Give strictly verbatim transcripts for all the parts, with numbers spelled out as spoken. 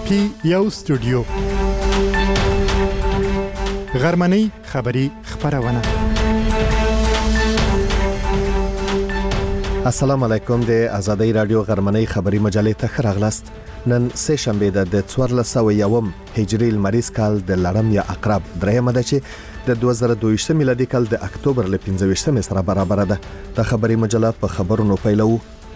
پی یو سټوډیو غرمنۍ خبری خبرونه. السلام علیکم. د آزادۍ رادیو غرمنۍ خبری مجلې ته خراغلاست. نن سه شنبه د څوارلس سوه یوم هجری المریز کال د لړم یا عقرب درېمه ده چې د دوه زره دوه ویشت میلادي کال د اکتوبر ل پنځه ویشتمه سره برابر ده. د خبری مجله په خبرونو پیلو.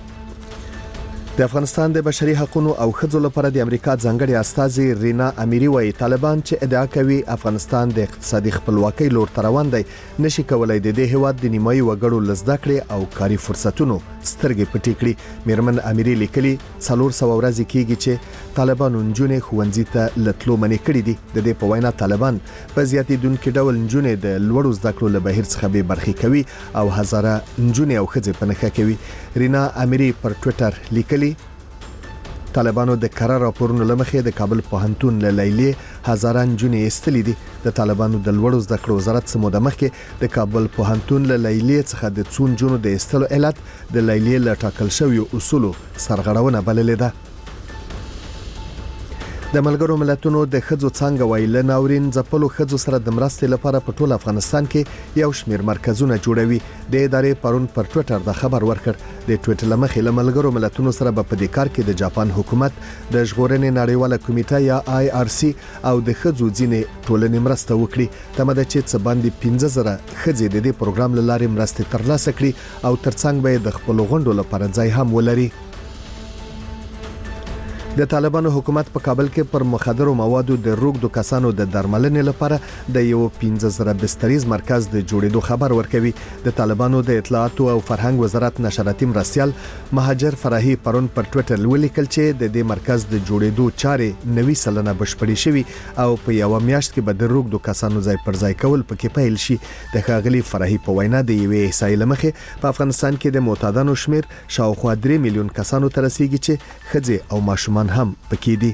د افغانستان د بشري حقوقو او ښځو لپاره د امریکا ځانګړي استازي رینا امیری وايي طالبان چې ادعا کوي افغانستان د اقتصادي خپلواکۍ لور ته روان دی نشي کولای د دې هیواد د نیمایي وګړو لزده کړې او کاري فرصتونو سترګې پټې کړي. میرمن امیری لیکلي څلور سوه ورځې کېږي چې طالبان نجونې ښوونځي ته لتلو منې کړې دي. د دې په وینا طالبان په زیاتېدونکي ډول نجونې د لوړو زده کړو له بهیر څخه بې برخې کوي او هزاره نجونې او ښځې په نښه کوي. رینا امیری پر ټویټر لیکلي طالبانو د قرار راپورونو لمخې د کابل پوهنتون له لیلیې هزاره نجونې ایستلې دي. د طالبانو د لوړو زده کړو وزارت سمو د مخکې د کابل پوهنتون له لیلیې څخه د څو نجونو د ایستلو علت د لیلیې له ټاکل شویو اصولو سرغړونه بللې ده. د ملګرو ملتونو د ښځو څنګه ویل ناورین ځپلو ښځو سره د مرستې لپاره په ټول افغانستان کې یو شمیر مرکزونه جوړوي. د ادارې پرون پر ټویټر د خبر ورکړ. د ټویټر لمخې له ملګرو ملتونو سره په دې کار کې د جاپان حکومت د ژغورنې نړیواله کمیټه یا آی آر سی او د ښځو ځینې ټولنې مرسته وکړي. تمه ده چې څه باندې پنځه زره ښځې د دې پروګرام له لارې مرستې ترلاسه کړي او ترڅنګ به د خپل غونډو لپاره ځای هم ولري. د طالبانو حکومت په کابل کې پر مخدرو موادو د روږدو کسانو د درملنې لپاره د یو پنځه زره بستریز مرکز د جوړېدو خبر ورکوي. د طالبانو د اطلاعاتو او فرهنګ وزارت نشراتي مرستیال مهاجر فرحي پرون پر ټویټر ولیکل چې د دې مرکز د جوړېدو چارې نوي سلنه بشپړې شوي او په یو میاشت کې به د روږدو کسانو ځای پر ځای کول پکې پیل شي. د ښاغلي فرحي په وینا د یوې احصایې لمخې په افغانستان کې د معتادانو شمیر شاوخوا درې میلیون کسانو ته رسیږي چې ښځې او ماشومان هم پکې دي.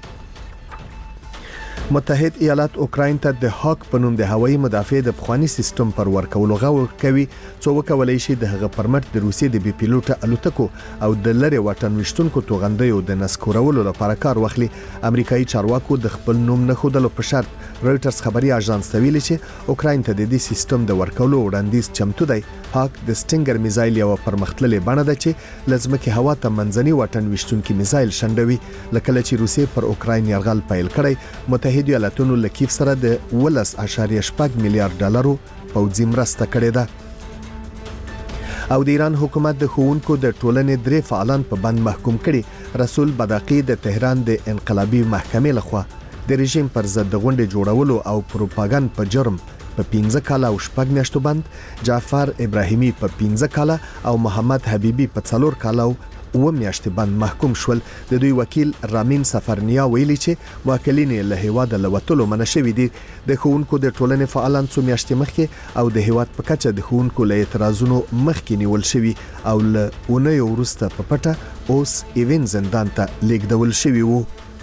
متحد ایالات اوکراین ته د هاک په نوم د هوایي مدافع د پخوانی سیستم پر ورکولو غوښتنه کوي څو وکولای شي د هغه پرمټ د روسیې د بي پیلوټ الوتکو او د لری واټن وشتونکو توغندیو د نسکورولو لپاره کار واخلي. امریکایي چارواکو د خپل نوم نه خودلو په شرط رويټرز خبري اژانس ته ویلي چې اوکراین ته د دې سیستم د ورکولو وړاندیز چمتو دی. هاک د سټینګر میزایل یو پرمختللې بڼه ده چې لزمکه هوا ته منځني واټن وشتونکي میزایل شندوي. لکه چې روسیې پر اوکراین یرغل پیل کړی متحد ایالاتونو له کیف سره د ولس اشاریه شپږ میلیارډ ډالرو پوځي مرسته کړې ده. او د ایران حکومت د ښوونکو د ټولنې درې فعالان په بند محکوم کړي. رسول بداقي د تهران د انقلابي محکمې لخوا د رژیم پر ضد غونډې جوړولو او پروپاګاندا په جرم په پنځه کاله او شپږ میاشتو بند، جعفر ابراهیمی په پنځه کاله او محمد حبیبی په څلور کاله او و میاشتې بند محکوم شول. د دوی وکیل رامین سفرنیا ویلي چې واکلین له هیواد له وټلو منشوي دي. د ښوونکو د ټولنې فعالان څو میاشتې مخکې او د هیواد په کچه د ښوونکو له اعتراضونو مخکې نیول شوي او له اونۍ وروسته په پټه اوس ایوین زندان ته لیږدول شوي وو.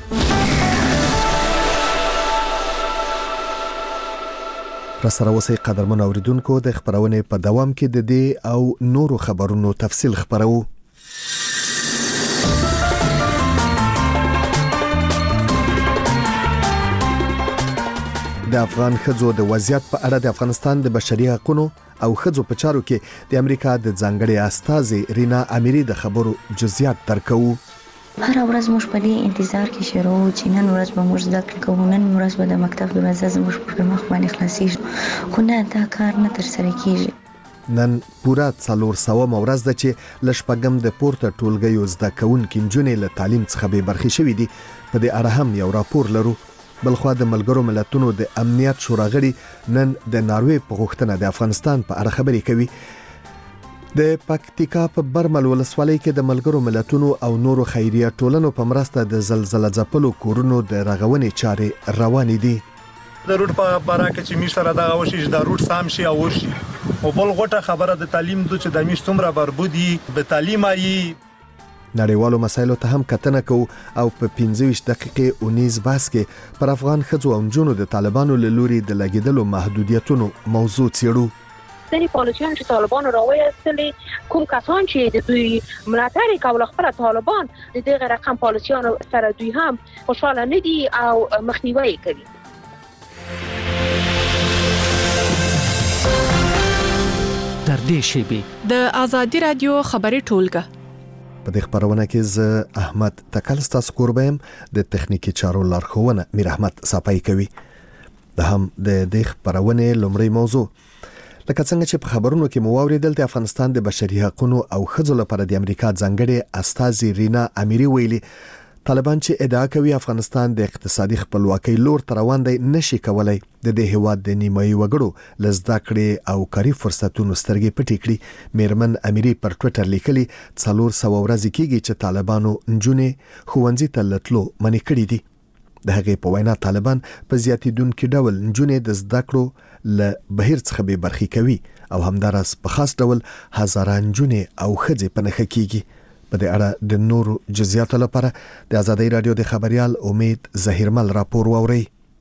را سره اوسئ قدرمن اوریدونکو. د خبرونې په دوام کې د دې او نورو خبرونو تفصیل خبرو. د افغان ښځو د وضعیت په اړه د افغانستان د بشري حقوقو او ښځو په چارو کې د امریکا د ځانګړي استازي رینا امیری د خبرو جزئیات درکو. هر ورځ موږ په دې انتظار کې شروع چې نن ورځ به موږ زده کړې کوو، نن ورځ به د مکتب دروازه زموږ په مخ باندې خلاصېږي، خو نه دا کار نه ترسره کېږي. نن پورا څلور سوه ورځ ده چې لشپږم د پورته ټولګیو زده کوونکي نجونې له تعلیم څخه بې برخې شوي دي. په دې اړه هم یو راپور لرو. بلخوا د ملګرو ملتونو د امنیت شورا غړي نن د ناروې په غوښتنه د افغانستان په اړه خبرې کوي. د پکتیکا په برمل ولسوالۍ کې د ملګرو ملتونو او نورو خیریه ټولنو په مرسته د زلزلہ ځپلو کورونو د رغونې چارې روانې دي. د روټ په باره کې چې میشته را دغه وشي د روټ سام شي او وشي او بل غوټه خبره د تعلیم د چې د میشت عمره بربودي به تعلیم آیي. نړیوالو مسایلو ته هم کتنه کوو او په پنځه ویشت دقیقې اونیز باس کې پر افغان ښځو او نجونو د طالبانو له لوري د لګیدلو محدودیتونو موضوع څیړو. ځینې پالیسیان چې طالبان راوایستلې کوم کسان چې د دوی ملاتړ کول خپل طالبان د دغه رقم پالیسیان سره دوی هم خوشاله نه دي او مخنیوي کوي. در دې شیبې د آزادي رادیو خبري ټولګه په دې خبرونه کې ز احمد تکل ستاسو قربم د تخنیکی چارو لارښوونه میر احمد صاحب کوي. د هم د دې خبرونه لومړی موضوع لکه څنګه چې په خبرونو کې مو اوریدل د افغانستان د بشري حقوقو او ښځو لپاره د امریکا ځانګړي استازي رینا اميري ویلي طالبان چې ادعا کوي افغانستان د اقتصادي خپلواکۍ لور ته روان دی نشي کولای د دې هیواد د نیمایي وګړو لزده کړې او کاري فرصتونو سترګې پټې کړې. میرمن اميري پر ټوئیټر لیکلي څلور سو ورځې کېږي چې طالبانو نجونې ښوونځي ته لټلو منې کړې دي. د هغې په وینا طالبان په زیاتیدونکو ډول نجونې د زده کړو له بهیر څخه به برخې کوي او همدارس په خاص ډول هزاران نجونې او ښځې په نښه کېږي. په دې اړه د نورو جزئیاتو لپاره د آزادۍ رادیو د خبريال امید ظهیرمل راپور واوري.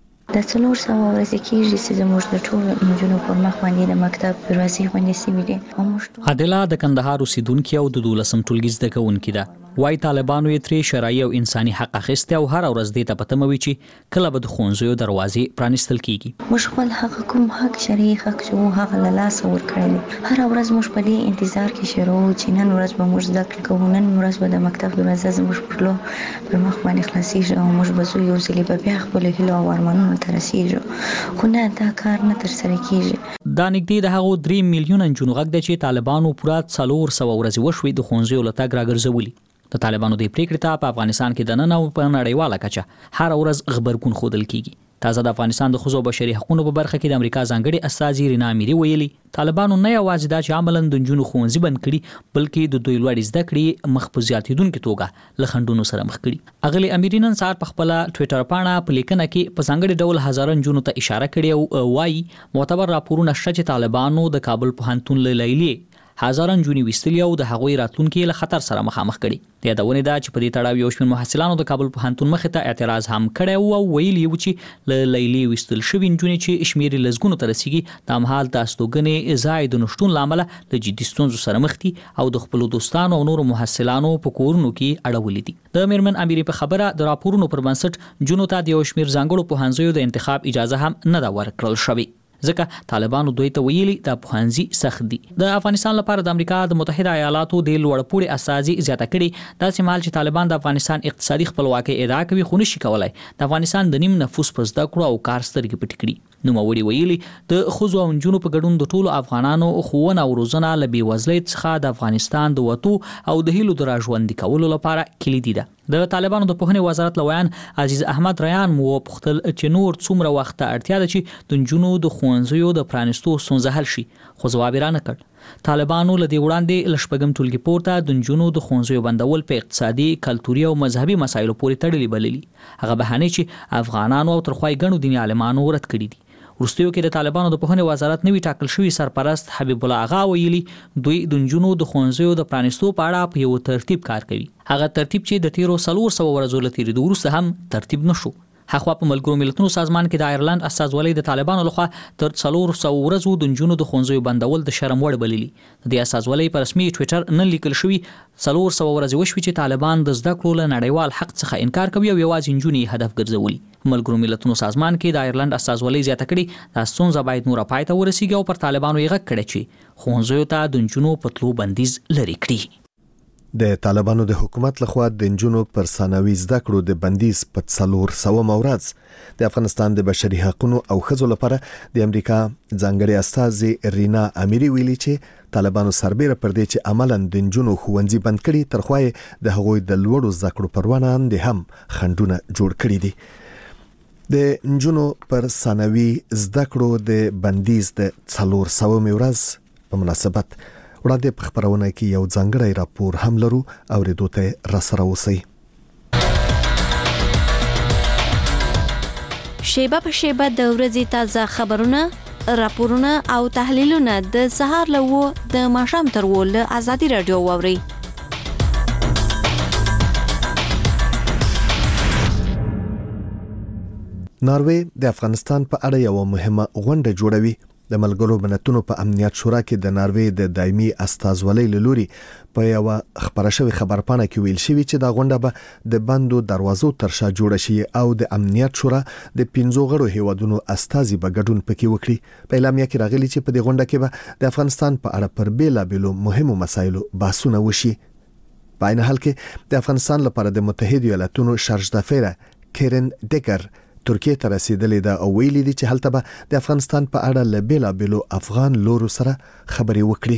د څلور سوه ورځې کېږي چې زموږ د ټولو نجونو پر مخ باندې د مکتب دروازې باندې سیمې دي. عادله د کندهار اوسیدونکې او د دولسم ټولګي زده کوونکې ده. وای طالبانو یې ترې شرعي او انساني حق اخیسته او هر ورځ دې ته پتموي چې کله به د ښوونځیو دروازې پرانیستل کیږي. موږ خپل حق کوم حق شرعي حق چې وو هغه له لاسه ورکړل. هر ورځ موږ په دې انتظار کې شروع چې نن ورځ به موږ زده کړو، نن ورځ به د مکتب دروازه زموږ پر لور پر مخ باندې خلاصيږي او موږ به زو یو ځلې به بیا خپل هیله او ارمانونو ته رسیږو. خو نه دا کار نه تر سره کیږي. دا نږدې د هغو درې میلیونه نجونو غږ دی چې طالبانو پوره څلور سوه ورځې وشوي د ښوونځیو له تګ راګرځولي. د طالبانو د پریکړې ته په افغانستان کې د نن او په نړیواله کچه هر ورځ خبرګون ښودل کیږي. تازه د افغانستان د ښځو بشري حقوقو په برخه کې د امریکا ځانګړي استازي رینا اميري ویلي طالبانو نه یوازې دا چې عملاً د نجونو ښوونځي بند کړي بلکې د دوی لوړې زده کړې مخ په زیاتیدونکو توګه له خنډونو سره مخ کړي. اغلی اميري نن سهار په خپل ټوئیټر پاڼه په لیکنه کې په ځانګړي ډول هزاران نجونو ته اشاره کړې او وايي معتبر راپورونه شته چې طالبانو د کابل پوهنتون له لیلی هزاران نجونې وستلي او د هغوی راتلونکي له خطر سره مخامخ کړي. د یادونې دا چې په دې تړاو یو شمېر محصلانو د کابل پوهنتون مخې ته اعتراض هم کړی او ویلي و چې له لیلی وستل شوي نجونې چې شمېر یې لسګونو ته رسیږي د همحال د استوګنې ځای د نشتون له امله د جدي ستونزو سره مخ دي او د خپلو دوستانو او نورو محصلانو په کورونو کې اړولي دي. د میرمن اميري په خبره د راپورونو پر بنسټ نجونو ته د یو شمېر ځانګړو پوهنځیو د انتخاب اجازه هم نه ده ورکړل شوې ځکه طالبانو دوی ته ویلي د پوهنځي سخت دي. د افغانستان لپاره د امریکا د متحده ایالاتو د لوړپوړي استازي زیاته کړي داسې مهال چې طالبان د افغانستان اقتصادي خپلواکۍ ادعا کوي خو نشي کولای د افغانستان د نیم نفوس په زده کړو او کار سترګې پټې کړي. نوموړي ویلي د ښځو او نجونو په ګډون د ټولو افغانانو ښوونه او روزنه له بېوزلۍ څخه د افغانستان د وتو او د هیلو د راژوندي کولو لپاره کلیدي ده. د طالبانو د پوهنې وزارت لویان عزیز احمد ریان مو پوښتل چې نور څومره وخت ته اړتیا ده چې د نجونو د ښوونځیو د پرانیستو ستونزه حل شي خو ځواب یې رانه کړ. طالبانو له دې وړاندې له شپږم ټولګي پورته د نجونو د ښوونځیو بندول په اقتصادي کلتوري او مذهبي مسایلو پورې تړلي بللي. هغه بهانې چې افغانانو او ترخوای ګڼو دیني عالمانو رد کړي دي. وروستیو کې د طالبانو د پوهنې وزارت نوی ټاکل شوی سرپرست حبیب الله اغا ویلي دوی د نجونو د ښوونځیو د پرانیستو په اړه په یو ترتیب کار کوي. هغه ترتیب چې د تیرو څلور سوه ورځو له تېرېدو وروسته هم ترتیب نشو. هغه په ملګرو ملتونو سازمان کې د آیرلند استازولۍ د طالبانو لخوا تر څلور سوه ورځو د نجونو د ښوونځیو بندول د شرم وړ بللي. د دې استازولۍ په رسمي ټوئیټر نن لیکل شوي څلور سوه ورځې وشوي چې طالبان د زده کړو له نړیوال حق څخه انکار کوي او یوازې نجونې هدف ګرځولي. ملګرو ملتونو سازمان کې د آیرلند استازولۍ زیاته کړي دا ستونزه باید نوره پای ته ورسیږي او پر طالبانو یې غږ کړی چې ښوونځیو ته د نجونو په تلو بندیز لرې کړي. د طالبانو د حکومت لخوا د نجونو پر ثانوي زده کړو د بندیز په څلور سوه ورځ د افغانستان د بشري حقوقو او ښځو لپاره د امریکا ځانګړي استازي رینا اميري ویلي چې طالبانو سربېره پر دې چې عملاً د نجونو ښوونځي بند کړي ترخوای د هغوی د لوړو زده کړو پروانه هم خنډونه جوړ کړي دي. د نجونو پر ثانوي زده کړو د بندیز د څلور سوه ورځ په مناسبت وړاندې په خبرونه کې یو ځانګړی راپور هم لرو او ریدو ته راسره اوسئ. شیبه په شیبه د ورځې تازه خبرونه، راپورونه او تحلیلونه د سهار له وو د ماښام تر وو له آزادي رادیو واورئ. ناروې د افغانستان په اړه یو مهمه غونډه جوړوي د ملګرو ملتونو په امنیت شورا کې د ناروې د دایمي استازولۍ لوري په یو خبره شوی خبرپاڼه کې ویل شوی چې دا غونډه به د بندو دروازو تر شا جوړه شي او د امنیت شورا د پنځو غړو هیوادونو استازي به ګډون پکې وکړي. په اعلامیه کې راغلي چې په دې غونډه کې به د افغانستان په اړه پر بیلابېلو مهمو مسایلو بحثونه وشي. په عین حال کې د افغانستان لپاره د متحده ایالاتونو شارج دافیره کیرن ډیګر ترکیه ته رسیدلې ده او ویلي دي چې هلته به د افغانستان په اړه له بیلابېلو افغان لورو سره خبرې وکړي.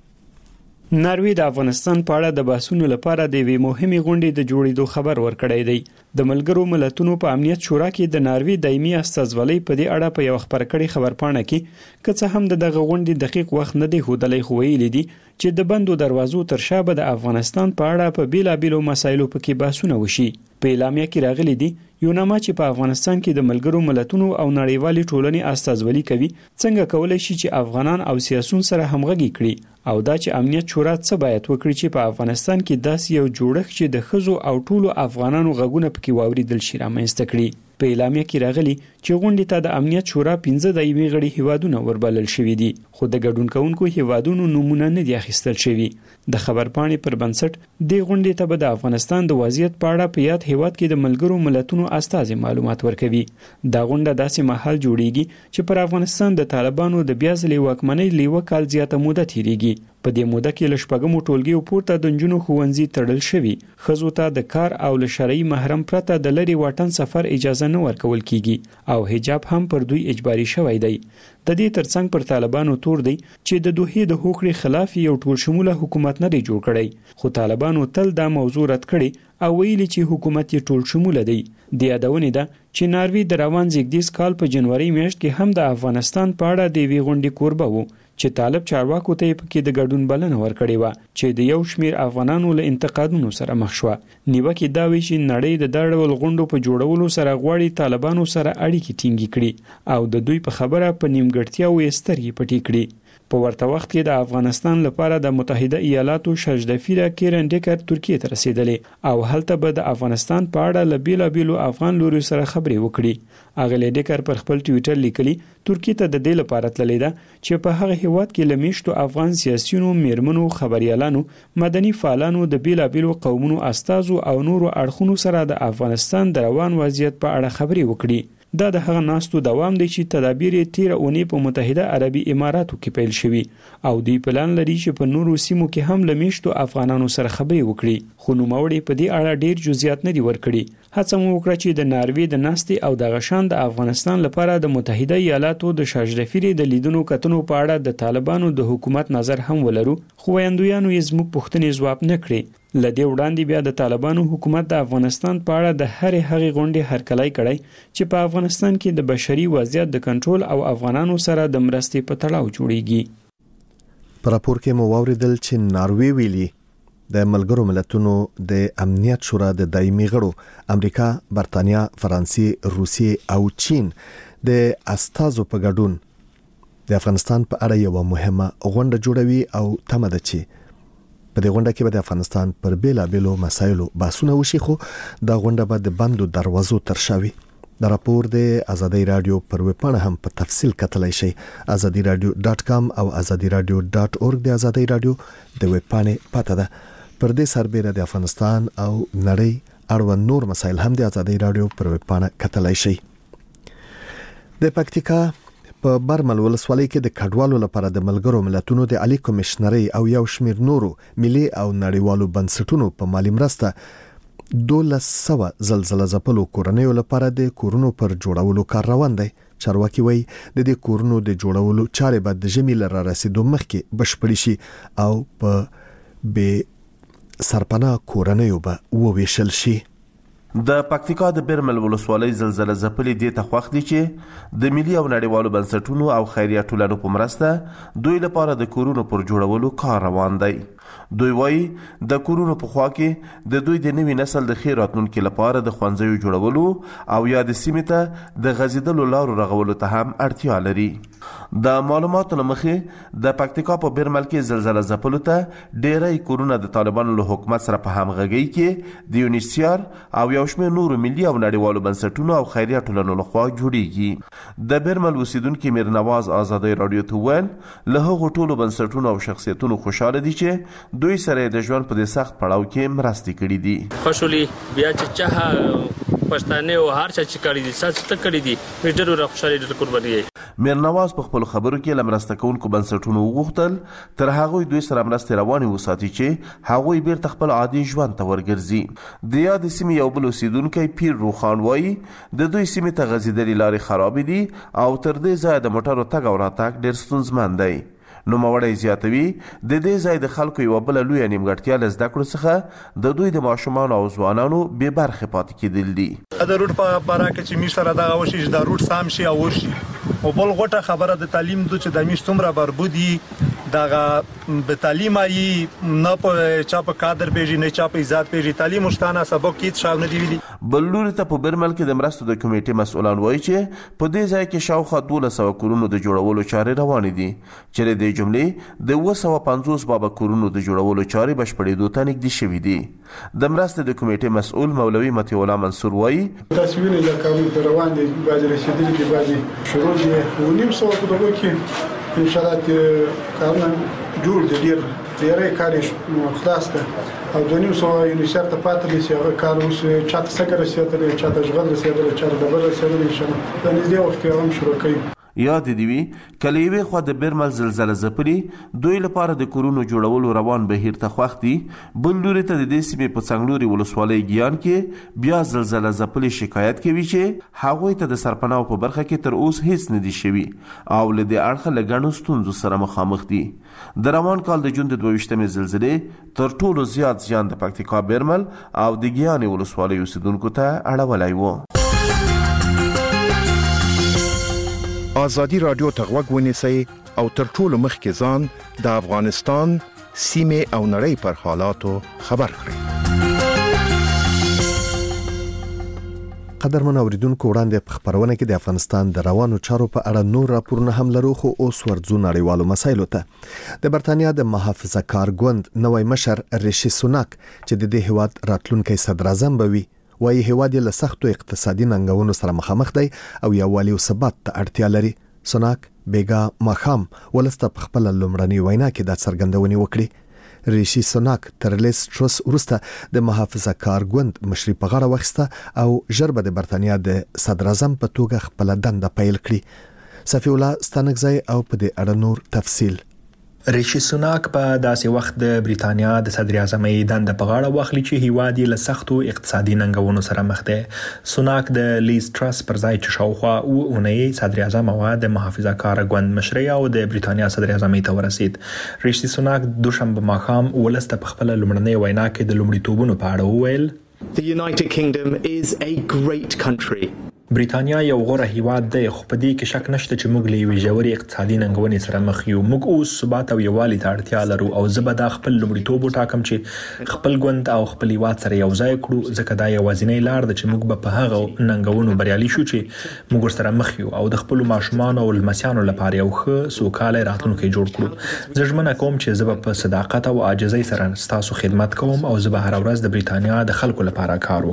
ناروې د افغانستان په اړه د بحثونو لپاره د وی مهمه غونډې د جوړېدو خبر ورکړی دی. د ملګرو ملتونو په امنیت شورا کې د ناروې دایمي استازولۍ په دې اړه په یو خبرکړی خبرپاڼه کې که څه هم دغه غونډې دقیق وخت نه دی ښودلی، خو ویلي دي چې د بندو دروازو تر شا به د افغانستان په اړه په بیلابېلو مسایلو پکې بحثونه وشي. په اعلامیه کې راغلي دي یوناما چې په افغانستان کې د ملګرو ملتونو او نړیوالې ټولنې استازولي کوي څنګه کولای شي چې افغانان او سیاسيون سره همغږي کړي او دا چې امنیت شورا څه باید وکړي چې په افغانستان کې داسې یو جوړښت چې د خزو او ټولو افغانانو غږونه پکې واوریدل شي رامنځته کړي. په اعلامیه کې راغلي چې غونډې ته د امنیت شورا پنځه دایمي غړي هیوادونه وربلل شوي دي، خو د ګډون کوونکو هیوادونو نمونه نه دي اخیستل شوي. د خبرپاڼې پر بنسټ د غونډې ته به د افغانستان د وضعیت په اړه په یاد هیواد کې د ملګرو ملتونو استازي معلومات ورکوي. دا غونډه داسې مهال جوړیږي چې پر افغانستان د طالبانو د بیا ځلې واکمنۍ لیوه کال زیاته موده تیریږي. په دې موده کې له شپږمو ټولګیو پورته د نجونو ښوونځي تړل شوي، ښځو ته د کار او له شرعي محرم پرته د لرې واټن سفر اجازه نه ورکول کیږي او حجاب هم پر دوی اجباري شوی دی. د دې ترڅنګ پر طالبانو تور دی چې د دوحې د هوکړې خلاف یو ټول شموله حکومت نه دی جوړ کړی، خو طالبانو تل دا موضوع رد کړي او ویلي چې حکومت یې ټول شموله دی. د یادونې ده چې ناروې د روان زیږدیز کال په جنوري میاشت کې هم د افغانستان په اړه د یوې غونډې کوربه و چې طالب چارواکو ته پکې د ګډون بلنه ورکړې و چې د یو شمیر افغانانو له انتقادونو سره مخ شو. نیوکه دا وی چې نړۍ د دا ډول غونډو په جوړولو سره غواړي طالبانو سره اړیکې ټینګې کړي او د دوی په خبره په نیمګړتیا او سترګې پټې کړي. په ورته وخت کې د افغانستان لپاره د متحده ایالاتو شارج دافیره کیرن ډیګر ترکیه ته رسیدلې او هلته به د افغانستان په اړه له بیلابېلو افغان لوري سره خبرې وکړي. اغلی ډیګر پر خپل ټویټر لیکلي ترکیه ته د دې لپاره تللی ده چې په هغه هیواد کې له میشتو افغان سیاسيونو، میرمنو، خبريالانو، مدني فعالانو، د بیلابېلو قومونو استازو او نورو اړخونو سره د افغانستان د روان وضعیت په اړه خبرې وکړي. دا د هغه ناستو دوام دی چې تدابیر تیر اونۍ په متحده عربي اماراتو کې پیل شوي او دوی پلان لري چې په نورو سیمو کې هم له میشتو افغانانو سره خبرې وکړي، خو نوموړي په دې اړه ډیر جزئیات نه دي ورکړي. هڅه مو وکړه چې د ناروې د ناستې او د غشان د افغانستان لپاره د متحده ایالاتو د شارج دافیرې د لیدونو کتنو په اړه د طالبانو د حکومت نظر هم ولرو، خو ویاندویانو یې زموږ پوښتنې ځواب نه کړې. لدې وړاندې بیا د طالبانو حکومت د افغانستان په اړه د هرې هغې غونډې هرکلی کړی چې په افغانستان کې د بشري وضعیت د کنټرول او افغانانو سره د مرستې په تړاو جوړیږي. په راپور کې مو واوریدل چې ناروې ویلي د ملګرو ملتونو د امنیت شورا د دایمي غړو امریکا، برتانیا، فرانسې، روسیې او چین د استازو په ګډون د افغانستان په اړه یو مهمه غونډه جوړوي او تمه ده چې په دې غونډه کې به د افغانستان پر بیلابېلو مسایلو بحثونه وشي، خو دا غونډه به د بندو دروازو تر شا وي. دا راپور د ازادي رادیو پر ویبپاڼه هم په تفصیل کتلی شئ. ازادي رادیو ډاټ کام او ازادي رادیو ډاټ اورګ د ازادي رادیو د ویبپاڼې پته ده. پر دې سربېره د افغانستان او نړۍ اړوند نور مسایل هم د ازادي رادیو پر ویبپاڼه کتلی شئ. د پکتیکا په برمل ولسوالۍ کې د کډوالو لپاره د ملګرو ملتونو د عالی کمشنرۍ او یو شمیر نورو ملي او نړیوالو بنسټونو په مالی مرسته دولس سوه زلزله ځپلو کورنیو لپاره د کورونو پر جوړولو کار روان دی. چارواکي وایي د دې کورونو د جوړولو چارې به د ژمي له رارسېدو مخکې بشپړې شي او په بې سرپناه کورنیو به وویشل شي. د پکتیکا د برمل ولسوالۍ زلزله ځپلې دې ته خوښ دي چې د ملي او نړیوالو بنسټونو او خیریه ټولنو په مرسته دوی لپاره د کورونو پر جوړولو کار روان دی. دوی وایي د کورونو په خوا کې د دوی د نوي نسل د ښې راتلونکي لپاره د ښوونځیو جوړولو او یا د سیمې ته د غځېدلو لارو رغولو ته هم اړتیا لري. د معلوماتو له مخې د پکتیکا په بیرمل کې زلزله ځپلو ته ډیری کورونه د طالبانو له حکومت سره په همغږۍ کې د یونیسیار او یو شمېر نورو ملي او نړیوالو بنسټونو او خیریه ټولنو لخوا جوړیږي. د بیرمل اوسیدونکي میرنواز آزادۍ راډیو ته وویل له هغو ټولو بنسټونو او شخصیتونو خوشحاله دي چې دوی سره د ژوند په دې سخت پړاو کې مرستې کړي دي. خوشحالي بیا چې چا پښتانه او هر چا چې کړي دي ساس ته کړي دي ډېر ډېر خوشحالي ډېر قرباني. میرنواز په خپل خبرو کې لمرسته کوونکو بنسټونو وغوښتل تر هغه دوی سره مرستې روانې وساتي چې هغوی بیرته خپل عادي ژوند ته ورګرځي. د یاد سیمې یو بل اوسیدونکی پیر روخان وایي د دوی سیمې ته غځېدلې لارې خرابې دي او تر دې ځایه د موټرو تګ او راتګ ډېر ستونزمن دی. نوموړی زیاتوي د دې ځای د خلکو یوه بله لویه نیمګړتیا له زده کړو څخه د دوی د ماشومانو او ځوانانو بې برخې پاتې کېدل دي. د روټ په باره کې چې موږ سره دغه وشي چې دا روټ سام شي او وشي او بل غوټه خبره د تعلیم دو چې د موږ څومره بربودي دغه به تعلیم ای نه په چا په کادر پیژي نه چا په عزت پیژي تعلیم مشتانه سبق کې څاو نه دی ویلي. بل لوري ته په بیرمل کې د مرستو د کمیټې مسؤلان وایي چې په دې ځای کې شاوخوا دولس سوه کورونو د جوړولو چارې روانې دي چې د جملې د اوه سوه پنځوس بابا کورونو د جوړولو چارې بشپړېدو ته نږدې شوي دي. د مرستې د کمیټې مسؤل مولوي مطیع الله منصور وایي تاسو وینئ دا کارونه روان دي بعضې رسېدلي دي بعضې شروع دي اوه نیم سوه په دغو کې انشاءالله کارونه جوړ دي ډېر ډېری کار یې خلاص ده او دوه نیم سوه یونیسیار ته پاتې دي چې هغه کار اوس چا ته سږه رسېدلی چا ته ژغل رسېدلی چا ته ډبل رسېدلی انشاءالله په نږدې وخت کې هم شروع کوي. یاد دی وی کله یوې خوا د بیرمل زلزله ځپلي دوی لپاره د کورونو جوړولو روان بهیر ته خوښ دي، بل لوري ته د دې سیمې په څنګلوري ولسوالۍ ګیان کې بیا زلزله ځپلي شکایت کوي چې هغوی ته د سرپناو په برخه کې تر اوس هیڅ نه دي شوي او له دې اړخه له ګڼو ستونزو سره مخامخ دي. د روان کال د جون د دوه ویشتمې زلزلې تر ټولو زیات زیان د پکتیکا بیرمل او د ګیانې ولسوالۍ اوسیدونکو ته اړولی و. آزادی رادیو ته غوږ ونیسئ او تر ټولو مخکې ځان د افغانستان سیمې او نړۍ پر حالاتو خبر کړئ. قدرمن اوریدونکو وړاندې په خبرونه کې د افغانستان د روانو چارو په اړه نور راپورونه هم لرو، خو اوس ورځو نړیوالو مسایلو ته. د برتانیا د محافظه کار ګوند نوی مشر ریشي سوناک چې د دې هیواد راتلونکی صدر اعظم به وي وایي هیواد له سختو اقتصادي ننګونو سره مخامخ دی او یووالي او ثبات ته اړتیا لري. سوناک بیګا ماخام ولسته په خپل لومړنۍ وینا کې د څرګندونې وکړي. ریشي سوناک تر لیس ترس وروسته د محافظه کار ګوند مشري په غاړه واخیسته او ژر به د برتانیا د صدر اعظم په توګه خپل دنده پیل کړي. صفی الله ستانکزی او په دې اړه نور تفصیل. ریشي سوناک په داسې وخت د بریتانیا د صدر اعظمۍ دنده په غاړه واخلي چې هیواد یې له سختو اقتصادي ننګونو سره مخ دی. سوناک د لیز ترس پر ځای چې شاوخوا اوه اونۍ صدر اعظم وه د محافظه کار ګوند مشري او د بریتانیا صدر اعظمۍ ته ورسید. ریشي سوناک دوشنبه ماښام ولس ته په خپله لومړنۍ وینا کې د لومړیتوبونو په اړه وویل The United Kingdom is a great country. بریتانیا یو غوره هیواد دی، خو په دې کې شک نشته چې موږ له یوې ژورې اقتصادي ننګونې سره مخ یو. موږ اوس ثبات او یووالي ته اړتیا لرو او زه به دا خپل لومړیتوب وټاکم چې خپل ګوند او خپل هیواد سره یو ځای کړو، ځکه دا یوازینۍ لار ده چې موږ به په هغه ننګونو بریالي شو چې موږ ورسره مخ یو او د خپلو ماشومانو او لمسیانو لپاره یو ښه سوکالی راتلونکی جوړ کړو. زه ژمنه کوم چې زه به په صداقت او عاجزۍ سره ستاسو خدمت کوم او زه به هره ورځ د بریتانیا د خلکو لپاره کار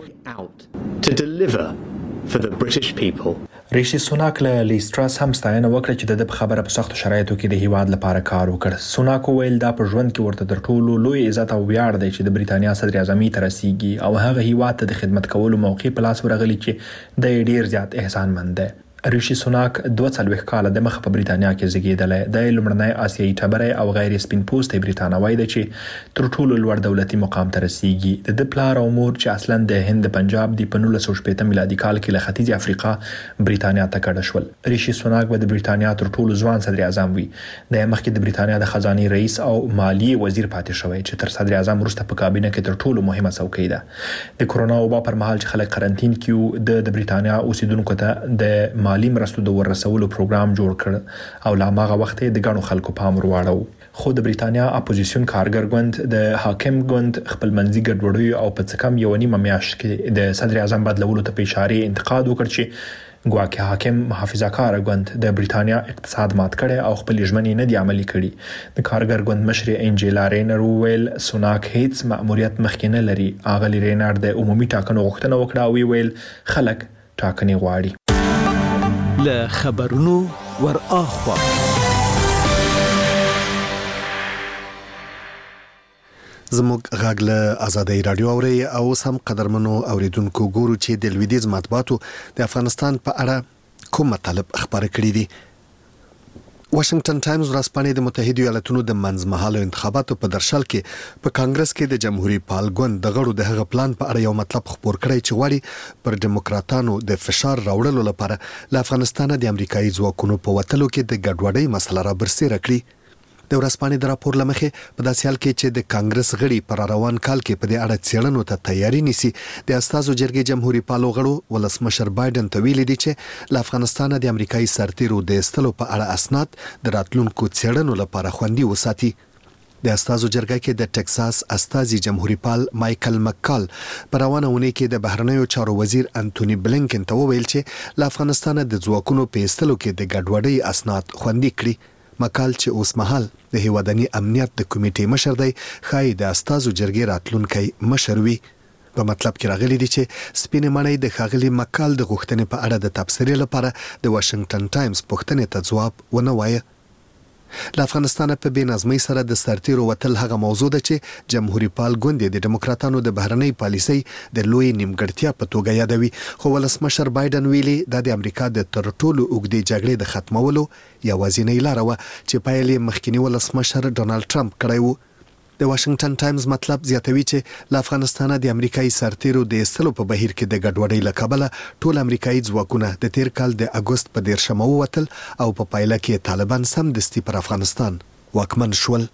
وکړم. To deliver for the British people. ریشي سوناک له لیز ترس هم ستاینه وکړه چې د خبره په سختو شرایطو کې د هیواد لپاره کار وکړ. سوناک ویل دا په ژوند کې ورته تر ټولو لوی عزت او ویاړ دی چې د بریتانیا صدر اعظمۍ ته رسیږي او هغه هیواد ته د خدمت کولو موقع په لاس ورغلی چې د ډیر زیات احسانمند دی. ریشي سوناک دوه څلوېښت کاله د مخه په بریتانیا کې زیږېدلی. د لومړنی آسیایي ټبری او غیر سپین پوستی بریتانوی دی چې تر ټولو لوړ دولتي مقام ته رسیږي. د ده پلار او مور چې اصلا د هند پنجاب دی په نولس سوه شپېته میلادي کال کې له ختیځې افریقا بریتانیا ته کډه شول. ریشي سوناک به د بریتانیا تر ټولو ځوان صدر اعظم وي. د مخکې د بریتانیا د خزانې رئیس او مالیې وزیر پاتې شوی چې تر صدر اعظم وروسته په کابینه کې تر ټولو مهمه څوکۍ ده. د کرونا وبا پر مهال چې خلک قرنطین کې د د بریتانیا اوسیدونکو ته د مالی مرستو د رسولو پروګرام جوړ کړ او لا ماغه وخت د غنو خلکو پام ور واړو. خو د بریتانیا اپوزیسیون کارګر ګوند د حاکم ګوند خپلمنځي ګډوډۍ او په څه کم یو نیمه میاشت کې د صدر اعظم بدلولو ته په اشاره انتقاد وکړ چې ګواکې حاکم محافظه کار ګوند د بریتانیا اقتصاد مات کړي او خپل ژمنې نه دی عملي کړي. د کارګر ګوند مشر انجیلا رینر ویل سوناک هیڅ مأموریت مخکې نه لري. اغلی رینر د عمومي ټاکنو غوښتنه وکړه او ویل خلک ټاکنې غواړي. له خبرونو ور اخوا زموږ غږ له آزادۍ رادیو اوري او سم قدرمنو اوریدونکو ګورو چې د لویدیز مطبوعاتو د افغانستان په اړه کوم مطالب خبرې کړې دي. واشنگټن ټایمز ورځپاڼې د متحده ایالاتونو د منځمهاله انتخاباتو په درشل کې په کانګرس کې د جمهوریت پال ګوند د غړو د هغه پلان په اړه یو مطلب خبر کړی چې غواړي پر ډیموکراتانو د فشار راوړلو لپاره له افغانستان د امریکایي ځواکونو په وتلو کې د ګډوډۍ مسله را برسېره کړي. د ورځپاڼې د راپور لمخې په داسې حال کې چې د کانګرس غړي پر روان کال کې په دې اړه څېړنو ته تیاری نیسي، د استازو جرګې جمهوریت پالو غړو ولسمشر بایدن ته ویلي دي چې له افغانستان د امریکایي سرتیرو د ایستلو په اړه اسناد د راتلونکو څېړنو لپاره خوندي وساتي. د استازو جرګه کې د ټکساس استازي جمهوریت پال مایکل مکال په روانه اونۍ کې د بهرنیو چارو وزیر انټونی بلینکن ته وویل چې له افغانستان د ځواکونو په ایستلو کې د ګډوډۍ اسناد خوندي کړي. مکال چې اوس مهال د هیوادني امنیت د کمیټې مشر دی، ښایي د استازو جرګې راتلونکی مشر وي. په مطلب کې راغلي دي چې سپینې مړۍ د ښاغلي مکال د غوښتنې په اړه د تبصرې لپاره د واشنگټن ټایمز پوښتنې ته ځواب ونه وایه. له افغانستان په بې نظمۍ سره د سرتیرو وتل هغه موضوع ده چې جمهوریت پال ګوند د ډیموکراتانو د بهرنۍ پالیسۍ د لوی نیمګړتیا په توګه یادوي، خو ولسمشر بایدن ویلي دا د امریکا د تر ټولو اوږدې جګړې د ختمولو یوازینۍ لاره وه چې پیل یې مخکینی ولسمشر ډونالډ ټرمپ کړی و. د واشنگټن ټایمز مطلب زیاتوي چې له افغانستان د امریکایي سرتیرو د ایستلو په بهیر کې د ګډوډۍ له کبله ټول امریکایي ځواکونه د تیر کال د اګوست په دیرشمه ووتل او په پایله کې طالبان سمدستي پر افغانستان واکمن شول.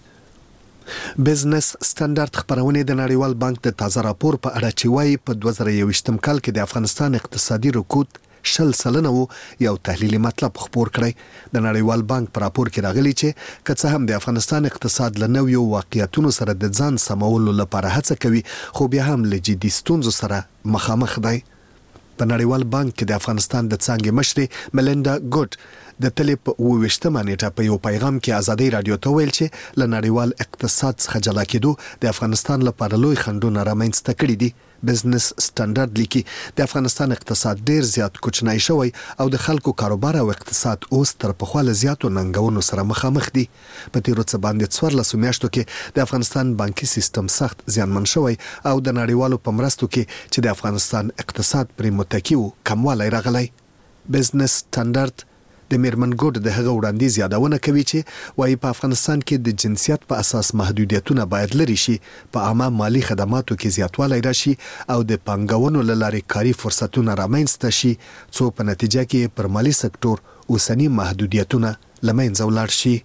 بزنس سټنډرډ خبرونه د نړیوال بانک د تازه راپور په اړه چې وايي په دوه زره یوویشتم کال کې د افغانستان اقتصادي رکود شل سلنه وو، یو تحلیلي مطلب خبر کړی. د نړیوال بانک په راپور کې راغلي چې که څه هم د افغانستان اقتصاد له نویو واقعیتونو سره د ځان سمولو لپاره هڅه کوي، خو بیا هم له جدي ستونزو سره مخامخ دی. په نړیوال بانک کې د افغانستان د څانګې مشرې ملیندا ګوډ د تلې په اوویشتمه نیټه په یو پیغام کې آزادۍ رادیو ته ویل چې له نړیوال اقتصاد څخه جلا کېدو د افغانستان لپاره لوی خنډونه رامنځته کړي دي. بزنس سټنډرډ لیکي د افغانستان اقتصاد ډیر زیات کوچنی شوی او د خلکو کاروبار او اقتصاد اوس تر پخوا له زیاتو ننګونو سره مخامخ دي. په تیرو څه باندې څوارلسو میاشتو کې د افغانستان بانکي سیستم سخت زیانمن شوی او د نړیوالو په مرستو کې چې د افغانستان اقتصاد پرې متکی و کموالی راغلی. بزنس سټنډرډ د میرمن ګوډ د هغه وړاندیز یادونه کوي چې وايي په افغانستان کې د جنسیت په اساس محدودیتونه باید لري شي، په عامه مالی خدماتو کې زیاتوالی راشي او د پانګونو له لارې کاري فرصتونه رامنځته شي، څو په نتیجه کې پر مالی سکتور اوسنی محدودیتونه له منځه ولاړ شي.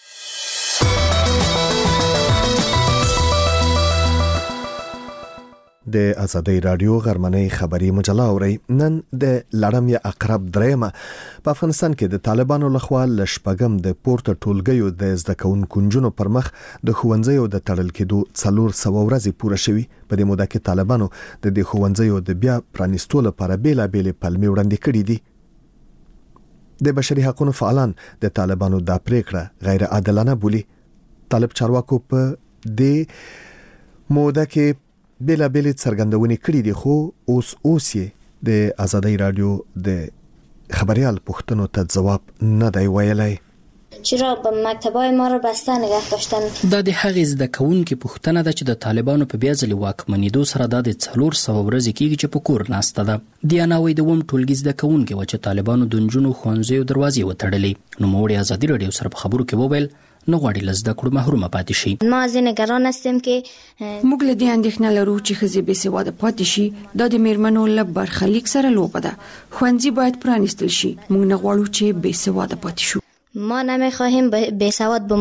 د آزادۍ رادیو غرمنۍ خبري مجله اوري. نن د لړم یا اقرب درېمه په افغانستان کې د طالبانو لخوا ل شپږم د پورته ټولګیو د زده کوونکو نجونو پر مخ د ښوونځیو د تړل کېدو څلور سوه ورځې پوره شوي. په دې موده کې طالبانو د دې ښوونځیو د بیا پرانیستو لپاره بیلابېلې پلمې وړاندې کړي دي. د بشري حقوقو فعالان د طالبانو دا پریکړه غیر عادلانه بولي. طالب چارواکو په دې موده کې بیلا بیل څرګندونې کړې دي، خو اوس اوس یې د آزادۍ رادیو د خبریال پوښتنو ته جواب نه دی ویلی. چرا به مکتبای ما رو بسته نگه داشتن؟ دا د هغې زده کوونکو پوښتنه ده چې د طالبانو په بیا ځلې واکمنېدو سره دا د څلور سوه ورځې کېږي چې په کور ناسته ده. دیانا وایي د اووم ټولګي زده کوونکې وه چې طالبانو د نجونو ښوونځیو دروازې وتړلې. نوموړي آزادي رادیو سره په خبرو کې وویل نه غواړي له زده کړو محرومه پاتې شي. ما ځینې نگران هستیم که موږ له دې اندېښنه لرو چې ښځې بې سواده پاتې شي. دا د میرمنو له برخلیک سره لوبه ده. ښوونځي باید پرانیستل شي. موږ نه غواړو چې بې سواده پاتې شو. ما نمیخواهیم بې سواد بمانیم.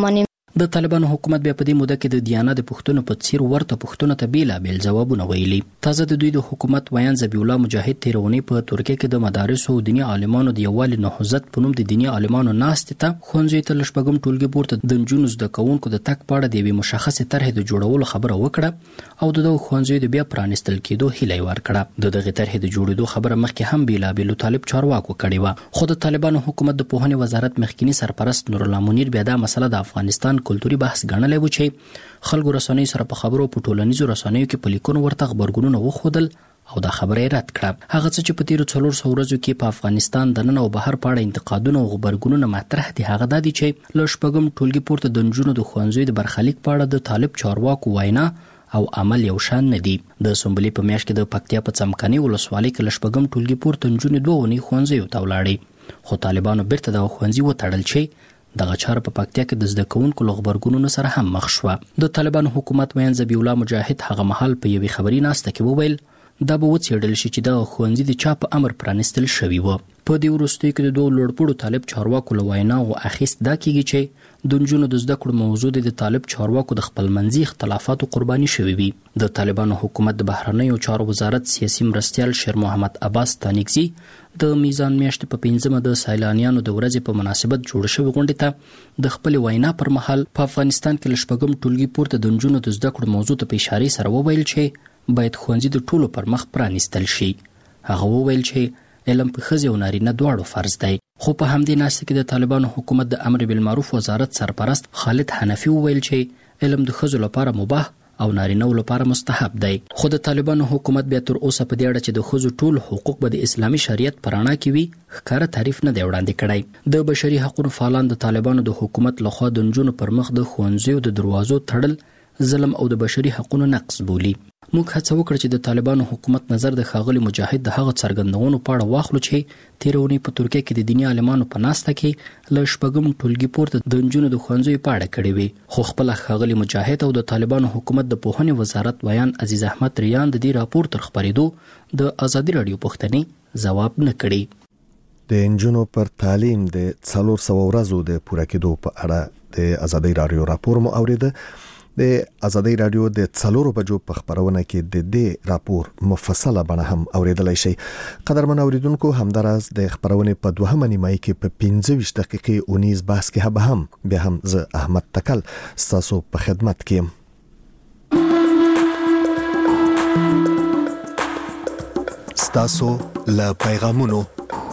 د طالبانو حکومت بیا په دې موده کې د دیانه د پښتنو په څیر ورته پښتنو ته بیلابیل ځوابونه ویلي. تازه د دوی د حکومت ویان ذبیح الله مجاهد تیرونی په ترکیه کې د مدارس او دینی عالمانو د یووالي نهضت په نوم د دینی عالمانو ناستې ته ښوونځیو ته له شپږم ټولګي پورته د نجونو زده کوونکو د تګ په اړه د یوې مشخصې طرحې د جوړولو خبره وکړه او د دغو ښوونځیو د بیا پرانیستل کېدو هیله یې ورکړه. د دغې طرحې د جوړېدو خبره مخکې هم بیلابیلو طالب چارواکو کړې وه، خو د طالبانو حکومت د پوهنې وزارت مخکینی سرپرست نورالله منیر بیا دا مسله د افغانستان کلتوري بحث ګڼلی و چې خلکو رسنیو سره په خبرو په ټولنیزو رسنیو کې په لیکونو ورته غبرګونونه وښودل او دا خبره یې رد کړه. هغه څه چې په تیرو څلور سوو ورځو کې په افغانستان د ننه او بهر په اړه انتقادونه او غبرګونونه مطرح دي هغه دا دي چې له شپږم ټولګي پورته د نجونو د ښوونځیو د برخلیک په اړه د طالب چارواکو وینا او عمل یو شان نه دي. د سنبلې په میاشت کې د پکتیا په څمکني ولسوالۍ کې له شپږم ټولګي پورته نجونې دوه اونۍ ښوونځیو ته ولاړې، خو طالبانو بیرته دغه ښوونځي وتړل چې دغه چاره په پکتیا کې د زده کوونکو له غبرګونونو سره هم مخ شوه. د طالبانو حکومت ویان ذبیح الله مجاهد هغه مهال په یوې خبري ناسته کې وویل دا به وڅېړل شي چې دغه ښوونځي د چا په امر پرانیستل شوي وه. په دې وروستیو کې د دوو لوړپوړو طالب چارواکو له ویناوو اخیست دا کیږي چې د نجونو د زده کړو موضوع د طالب چارواکو د خپلمنځي اختلافاتو قرباني شوي وي. د طالبانو حکومت د بهرنیو چارو وزارت سیاسي مرستیال شیر محمد عباس تانیکزي د میزان میاشتې په پنځمه د سیلانیانو د ورځې په مناسبت جوړ شوې غونډې ته د خپل وینا پر مهال په افغانستان کې له شپږم ټولګي پورته د نجونو د زده کړو موضوع ته په اشارې سره وویل چې باید ښوونځي د ټولو پر مخ پرانیستل شي. هغه وویل چې علم په ښځې او نارینه دواړو فرض دی. خو په همدې ناسته کې د طالبانو حکومت د امر بالمعروف وزارت سرپرست خالد حنفي وویل چې علم د ښځو لپاره مباح او نارینه‌و لپاره مستحب دی. خو د طالبانو حکومت بیا تر اوسه په دې اړه چې د ښځو ټول حقوق به د اسلامي شریعت په رڼا کې وي ښکاره تعریف نه دی وړاندې کړی. د بشري حقوقو فعالان د طالبانو د حکومت لخوا د نجونو پر مخ د ښوونځیو د دروازو تړل ظلم او د بشري حقوقو نقض بولي. موږ هڅه وکړه چې د طالبانو حکومت نظر د ښاغلي مجاهد د هغه څرګندونو په اړه واخلو چې تېره اونۍ په ترکیه کې د دیني عالمانو په ناسته کې له شپږم ټولګي پورته د نجونو د ښوونځیو په اړه کړې وي، خو خپله ښاغلي مجاهد او د طالبانو حکومت د پوهنې وزارت ویان عزیز احمد ریان د دې راپور تر خپرېدو د ازادي راډیو پوښتنې ځواب نه کړي. د نجونو پر تعلیم د څلور سوه ورځو د پوره کېدو په اړه د ازادي راډیو راپور مو اوریده. د ازادي راډیو د څلورو بجو په خبرونه کې د دې راپور مفصله بڼه هم اوریدلای شئ. قدرمن اوریدونکو، همداراز د خبرونه په دوهمه نیمه کې په پنځه ویشت دقیقې اونیز بحث کې به هم به هم زه احمد تکل ستاسو په خدمت کې یم. ستاسو له پیغامونو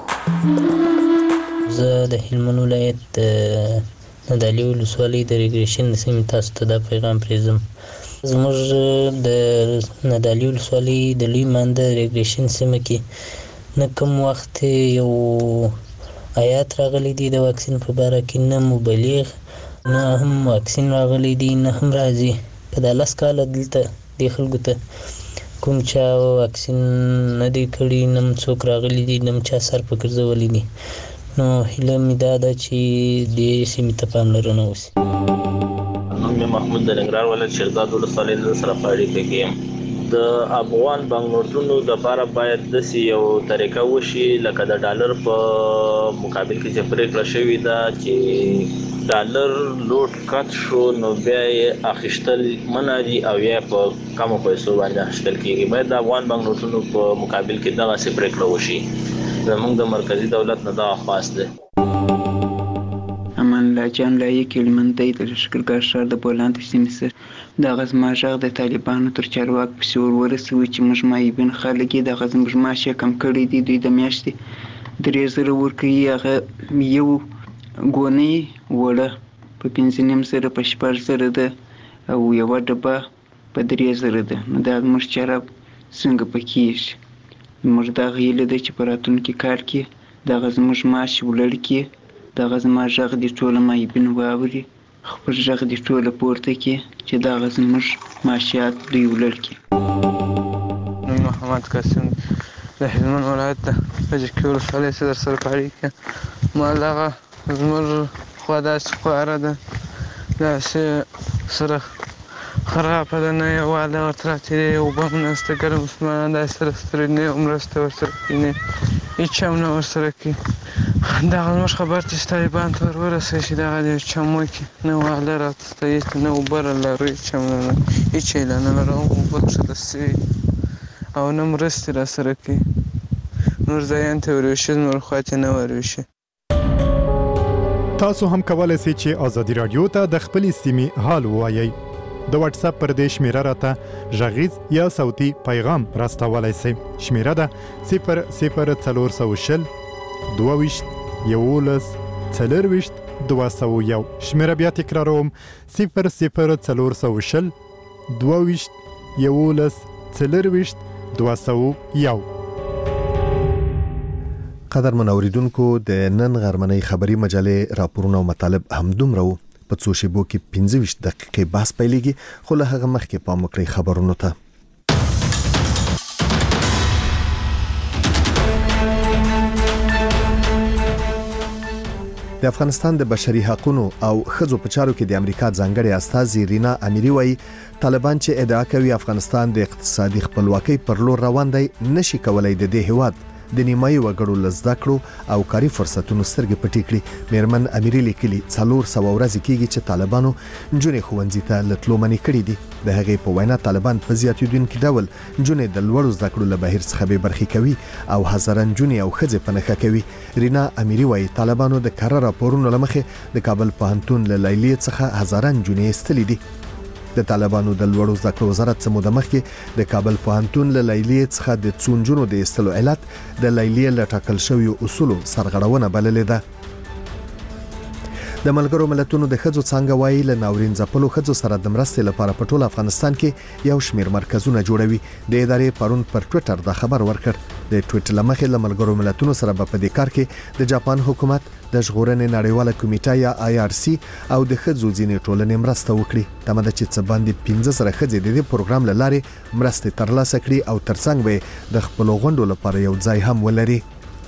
زه د هلمند ولایت ندالي ولسوالۍ د ریګریشن سیمې تاسو ته دا پیغام پرېږدم. زموږ د ندالي ولسوالۍ د لوی مانده ریګریشن سیمه کې نه کوم وخت یو آیات راغلی دی د واکسین په باره کې، نه مبلغ نه هم واکسین راغلی دی نه هم راځي. په دا لس کاله دلته دې خلکو ته کوم چا واکسین نه دی کړی، نه څوک راغلی دی، نه چا سر په ګرځولی دی. نو هیله مې دا ده چې دې سیمې ته پاملرنه وشي. نوم مې محمود د ننګرهار ولایت شیرزاد ولسوالۍ له سره په اړیکه کې یم. د افغان بانک نوټونو دپاره باید داسې یو طریقه وشي لکه د ډالر په مقابل کې چې پرېکړه شوې ده چې ډالر لوټ کټ شو نو بیا یې اخیستل منع دي او یا په کمو پیسو باندې اخیستل کېږي. باید د افغان بانک نوټونو په مقابل کې دغسې پرېکړه وشي. زموږ د مرکزی دولت نه دا خواست ده. امان الله جان لایق هلمندی د لښکرګاه ښار د بولان سیمې سره دغه زما غږ د طالبانو تر چارواک پسې ور ورسوي چې موږ مایبین خلک یې دغه زموږ معاش یې کم کړی دی. دوی د میاشتې درې زره ورکوي، هغه یو ګونۍ وړه په پنځه نیم زره په شپږ زره ده او یوه ډبه په درې زره ده. نو دا زموږ چاره څنګه په کېږي؟ موږ دغه هیله ده چې په راتلونکي کال کې دغه زموږ معاش ولړ کړي، دغه زما غږ دې ټوله مایبین واوري، خپل غږ دې ټوله پورته کړي چې دغه زموږ معاشات دوی ولړ کړي. نوم محمد قاسم د هلمند ولایت د کجکي ولسوالۍ څخه در سره په اړیکه یم. ما دغه زموږ خوا داسې خواره ده، داسې سره خرابه ده، نه یووالی ورته راتېری، اوبه هم نشته، ګرم مسلمانان داسې سره ستړي نه یو مرسته ورسره کوي، نه هېڅ هم نه ورسره کوي. دا موږ خبر چې طالبان ته ورسې چې دا د چمو کې نه واله راته نه وبره لري چمونه هیڅ نه لرو او په څه دسي او نه مرستې را سره کوي نور ځایان ته ورشي نور خواته نه ورشي. تاسو هم کولای شئ چې آزادي رادیو ته د خپلې سیمې حال ووایئ. د واتس اپ پر دې شمیره راته غږیز یا صوتي پیغام راستولای شئ. شمیره ده صفر صفر څلور سوه شل دوه ویشت یولس څلرویشت دوه سوه یو. شمیره بیا تکراروم صفر صفر څلور سوه شل دوه ویشت یولس څلرویشت دوه سوه یو. قدرمن اوریدونکو د نن غرمنۍ خبری مجلې راپورونه او مطالب همدومره وو. په څو شیبو کې پنځه ویشت دقیقې بحث پیلېږي، خو له هغه مخکې پام وکړئ خبرونو ته. د افغانستان د بشري حقوقو او ښځو په چارو کې د امریکا ځانګړې استازي رینا امیری وایي طالبان چې ادعا کوي افغانستان د اقتصادي خپلواکۍ پر لور روان دی نشي کولای د دې هیواد د نیمایي وګړو لزده کړو او کاري فرصتونو سترګې پټې کړي. میرمن امیری لیکلي څلور سوه ورځې کېږي چې طالبانو نجونې ښوونځي ته له تلو منې کړي دي. د هغې په وینا طالبان په زیاتېدونکي ډول نجونې د لوړو زده کړو له بهیر څخه بې برخې کوي او هزاره نجونې او ښځې په نښه کوي. رینا امیری وایي طالبانو د کره راپورونو له مخې د کابل پوهنتون له لیلیې څخه هزاره نجونې ایستلې دي. د طالبانو د لوړو زده کړو وزارت څخه د مخکې د کابل پوهنتون له لیلیې څخه د څو نجونو د ایستلو علت د لیلیې له ټاکل شویو اصولو سرغړونه بللې ده. د ملګرو ملتونو د ښځو څانګه وایي له ناورین ځپلو ښځو سره د مرستې لپاره په ټول افغانستان کې یو شمېر مرکزونه جوړوي. د ادارې پرون پر ټویټر دا خبر ورکړ. د ټویټر له مخې له ملګرو ملتونو سره په دې کار کې د جاپان حکومت د ژغورنې نړیواله کمیټه یا آی آر سی او د ښځو ځینې ټولنې مرسته وکړي. تمه ده چې څه باندې پنځه زره ښځې د دې پروګرام له لارې مرستې ترلاسه کړي او ترڅنګ به د خپلو غونډو لپاره یو ځای هم ولري.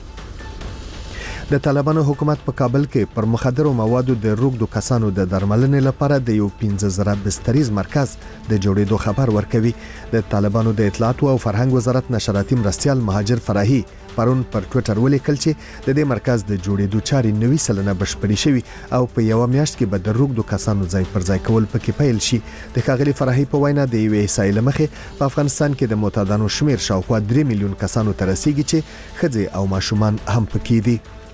د طالبانو حکومت په کابل کې پر مخدرو موادو د روږدو کسانو د درملنې لپاره د یو پنځه زره بستریز مرکز د جوړېدو خبر ورکوي. د طالبانو د اطلاعات او فرهنګ وزارت نشراتي مرستیال مهاجر فراهي پرون پر ټویټر ولیکل چې د دې مرکز د جوړېدو چارې نوي سلنه بشپړې شوي او په یو میاشت کې به د روږدو کسانو ځای پر ځای کول پکې پیل شي. د ښاغلي فراهي په وینا د یوې احصایې له مخې په افغانستان کې د معتادانو شمیر شاوخوا درې میلیون کسانو ته رسیږي چې ښځې او ماشومان هم پکې دي.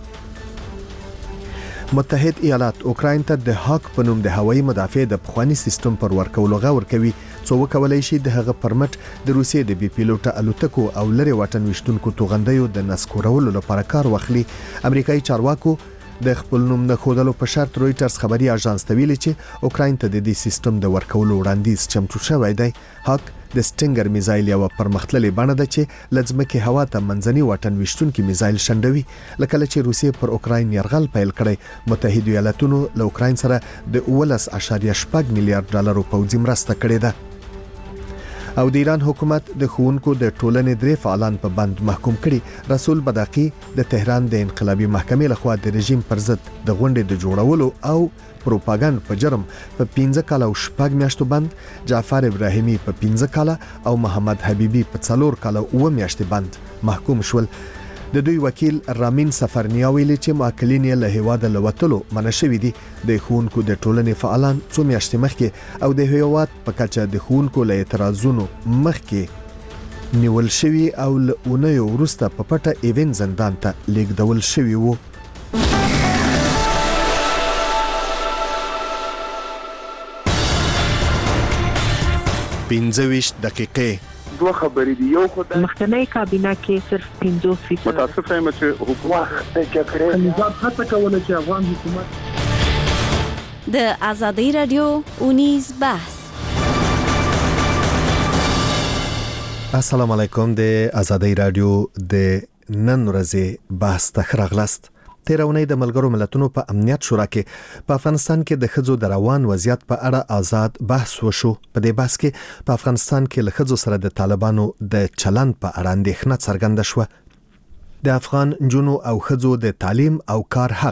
متحد ایالات اوکراین ته د هاک په نوم د هوایي مدافع د پخوانی سیستم پر ورکولو غوړ کوي څو وکولای شي د هغه پرمټ د روسیې د بي پیلوټه الوتکو او لری واټن وشتونکو توغندیو د نسکورولو لپاره کار واخلي. امریکایي چارواکو د خپل نوم نه خودلو په شرط رويټرز خبري اژانس ته ویلي چې اوکراین ته د دې سیستم د ورکولو وړاندیز چمتو شوی دی. هاک د سټینګر میزایل یو پرمختللې بڼه ده چې لږمکه هوا ته منځني واټن وشتونکي میزایل شندوي. لکه چې روسیې پر اوکراین يرغل پیل کړی متحده ایالاتونو له اوکراین سره د اولس اشاریه شپږ میلیارډ ډالر پوځي مرسته کړې ده. او د ایران حکومت د ښوونکو د ټولنې درې فعالان په بند محکوم کړي. رسول بداقي د تهران د انقلابي محکمې لخوا د رژیم پر ضد د غونډې د جوړولو او پروپاګاندا په جرم په پنځه کال او شپږ میاشتو بند، جعفر ابراهیمي په پنځه کال او محمد حبیبي په څلور کال او اوه میاشتې بند محکوم شول. د دوی وکیل رامین سفرنیا ویلي چې معقلین یې له هیواده لوتلو منع شوي دي. د ښوونکو د ټولنې فعالان څو میاشتې مخکې او د هیواد په کچه د ښوونکو له اعتراضونو مخکې نیول شوي او له اونیو وروسته په پټه ایوین زندان ته لیږدول شوي وو. پنځه ویشت دقیقې دوه خبرې دي. یو خدای مخکنی کابینه کې صرف پنځوس فیصد متاسفه یم چې حکومت د جګړې نظام هڅه کوله چې افغان حکومت د آزادۍ رادیو اونیز بحث. السلام علیکم. د آزادۍ رادیو د نن ورځې بحث ته راغلاست. تیرونی د ملګرو ملتونو په امنیت شورا کې په افغانستان کې د ښځو د روان وضعیت په اړه آزاد بحث وشو. په دې بحث کې په افغانستان کې له ښځو سره د طالبانو د چلند په اړه اندېښنه څرګنده شوه. د افغان جنو او ښځو د تعلیم او کار حق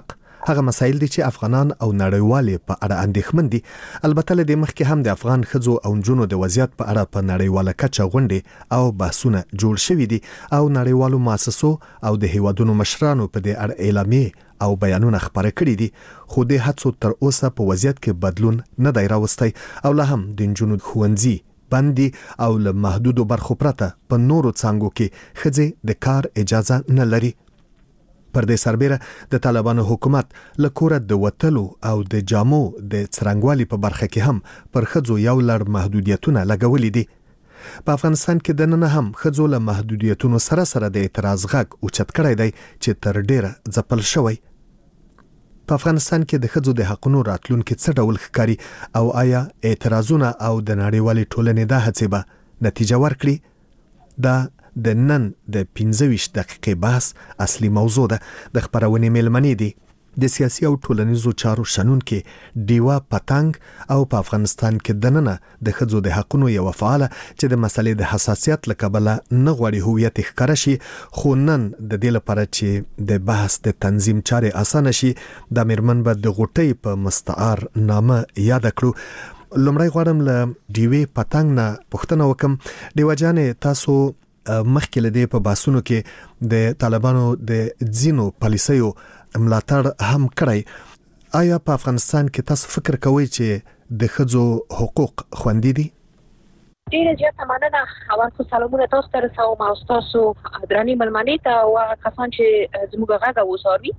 هغه مسایل دي چې افغانان او نړیوال په اړه اندېښمن دي. البته له دې مخکې هم د افغان ښځو او نجونو د وضعیت په اړه په نړیواله کچه غونډې او بحثونه جوړ شوي دي او نړیوالو مؤسسو او د هیوادونو مشرانو په دې اړه اعلامیې او بیانونه خپاره کړي دي، خو د هڅو تر اوسه په وضعیت کې بدلون نه دی راوستی او لا هم د نجونو ښوونځي بندي او له محدودو برخو پرته په نورو څانګو کې ښځې د کار اجازه نه لري. پر دې سربېره د طالبانو حکومت له کوره د وتلو او د جامو د څرنګوالي په برخه کې هم پر ښځو یو لړ محدودیتونه لګولي دي. په افغانستان کې د نن هم ښځو له محدودیتونو سره سره د اعتراض غږ اوچت کړی دی چې تر ډیره ځپل شوی. په افغانستان کې د ښځو د حقونو راتلونکي څه ډول ښکاري او آیا اعتراضونه او د نړیوالې ټولنې دا هڅې به نتیجه ورکړي؟ دا د نن د پنځه ویشت دقیقې بحث اصلي موضوع ده. د خپرونې میلمنې دي د سیاسي او ټولنیزو چارو شنونکي ډیوا پتنګ او په افغانستان کې دننه د ښځو د حقونو یو فعاله چې د مسلې د حساسیت له کبله نه غواړي هویت ښکاره شي، خو نن د دې لپاره چې د بحث د تنظیم چارې اسانه شي د میرمن به د غوټۍ په مستعار نامه یاد کړو. لومړی غواړم له ډیوې پتنګ نه پوښتنه وکم. ډیوا جانې، تاسو مخکې له دې په بحثونو کې د طالبانو د ځینو پالیسیو ملاتړ هم کړی. آیا په افغانستان کې تاسو فکر کوئ چې د ښځو حقوق خوندي دي؟ ډیره زیاته مننه. اول خو سلامونه تاسو ته رسوم او تاسو درنې ملمنې ته او کسان چې زموږ غږ اوساري.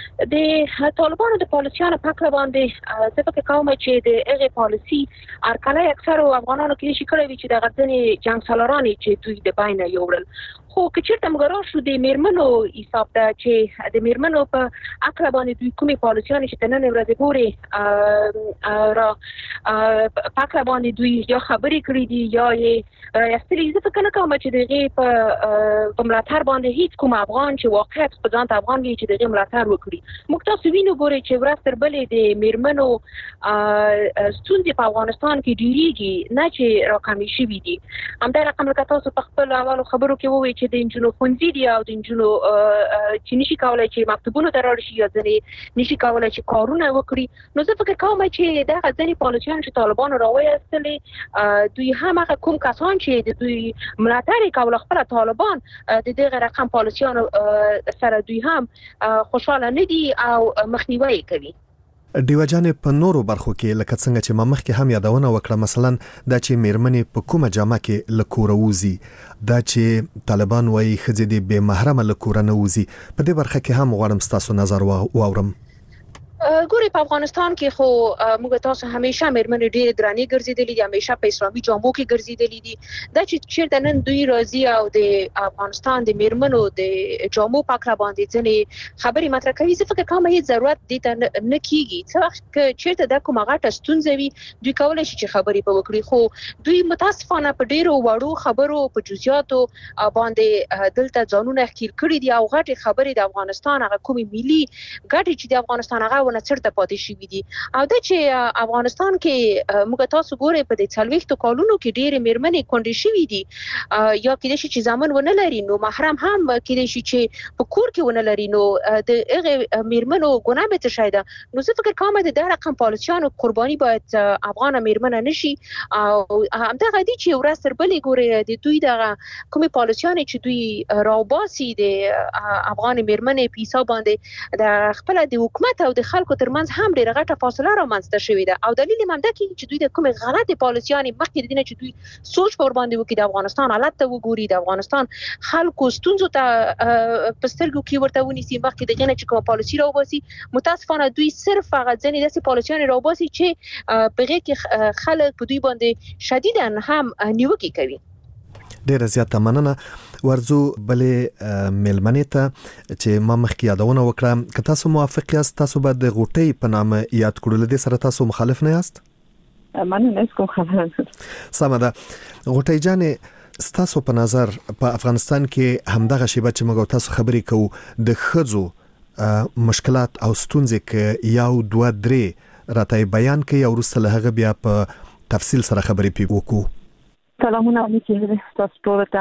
د طالبانو د پالیسیانو په اړه باندې زه فکر کوم چې د هغې پالیسي هرکلی اکثرو افغانانو کې شي کړی وي چې د غځنې جنګ سالارانې چې دوی د بینه یوړل. خو که چېرته موږ راشو د میرمنو حساب ته چې د میرمنو په اړه باندې دوی کومې پالیسیانې چې تر نننۍ ورځې پورې را په اړه باندې دوی یا خبرې کړې دي یا یې رایستلي، زه فکر نه کوم چې د هغې په ملاتړ باندې هیڅ کوم افغان چې واقعیت په ځان ته افغان وي چې د هغې ملاتړ وکړي. موږ تاسو وینو ګورئ چې ورځ تر بلې د میرمنو ستونزې په افغانستان کې ډېرېږي، نه چې راکمې شوي دي. همدا رقم لکه تاسو په خپل اولو خبرو کې ووایئ چې د نجونو ښوونځي دي او د نجونو چې نشي کولی چې مکتبونو ته لاړ شي یا ځینې نشي کولی چې کارونه وکړي. نو زه فکر کوم چې دغه ځینې پالیسیان چې طالبانو راوایستلې دوی هم هغه کوم کسان چې د دوی ملاتړ یې کول خپله طالبان د دغه رقم پالیسیانو سره دوی هم خوشحاله نه دي او مخنیوی یې کوي. ډیوا جانې، په نورو برخو کې لکه څنګه چې ما مخکې هم یادونه وکړه، مثلا دا چې میرمنې په کومه جامه کې له کوره وځي، دا چې طالبان وایي ښځې دې بې محرمه له کوره نه وځي، په دې برخه کې هم غواړم ستاسو نظر واورم. ګوري په افغانستان کې خو موږ تاسو همیشه میرمنې ډېرې درنې ګرځېدلې دي، همیشه په اسلامي جامو کې ګرځېدلې دي. دا چې چېرته نن دوی راځي او د افغانستان د میرمنو د جامو په اړه باندې ځینې خبرې مطرح کوي، زه فکر کوم هیڅ ضرورت دې ته نه کېږي. څه وخت که چېرته دا کومه غټه ستونزه وي دوی کولی شي چې خبرې په وکړي، خو دوی متاسفانه په ډېرو وړو خبرو په جزئیاتو باندې دلته ځانونه ښکیل کړي دي او غټې خبرې د افغانستان هغه کومې ملي ګټې چې د افغانستان هغه ونه چرته پاتې شوي دي. او دا چې افغانستان کې موږ تاسو ګورئ په دې څلوېښتو کالونو کې ډېرې میرمنې کونډې شوي دي، یا کېدای شي چې زامن ونه لري، نو محرم هم کېدای شي چې په کور کې ونه لري، نو د هغې میرمنو ګناه به څه شی ده. نو زه فکر کوم د دغه رقم پالیسیانو قرباني باید افغانه میرمنه نه شي. او همدغه دي چې ورځ تر بلې ګورئ د دوی دغه کومې پالیسیانې چې دوی راوباسي د افغان میرمنې په حساب باندې د خپله د حکومت او د خلکو ترمنځ هم ډېره غټه فاصله رامنځته شوې ده. او دلیل یې همدا کېږي چې دوی د کومې غلطې پالیسیانې مخکې د دې نه چې دوی سوچ په ورباندې وکړي، د افغانستان حالت ته وګوري، د افغانستان خلکو ستونزو ته په سترګو کې ورته ونیسي، مخکې د هغې نه چې کومه پالیسي راوباسي. متاسفانه دوی صرف هغه ځینې داسې پالیسیانې راوباسي چې په هغې کې خلک په دوی باندې شدیداً هم نیوکې کوي. ډیره زیاته مننه. ورځو بلې میلمنې ته چې ما مخکې یادونه وکړه، که تاسو موافق یاست تاسو به د غوټۍ په نامه یاد کړو، له دې سره تاسو مخالف نه یاست؟ مننه، کوم خبره. سمه ده. غوټۍ جانې، ستاسو په نظر په افغانستان کې همدغه شیبه چې موږ تاسو خبرې کوو د ښځو مشکلات او ستونزې کې یو دوه درې راته بیان کړئ او وروسته له هغه بیا په تفصیل سره خبرې پې وکړو. سلامونه علیکم تاسو ټول ته.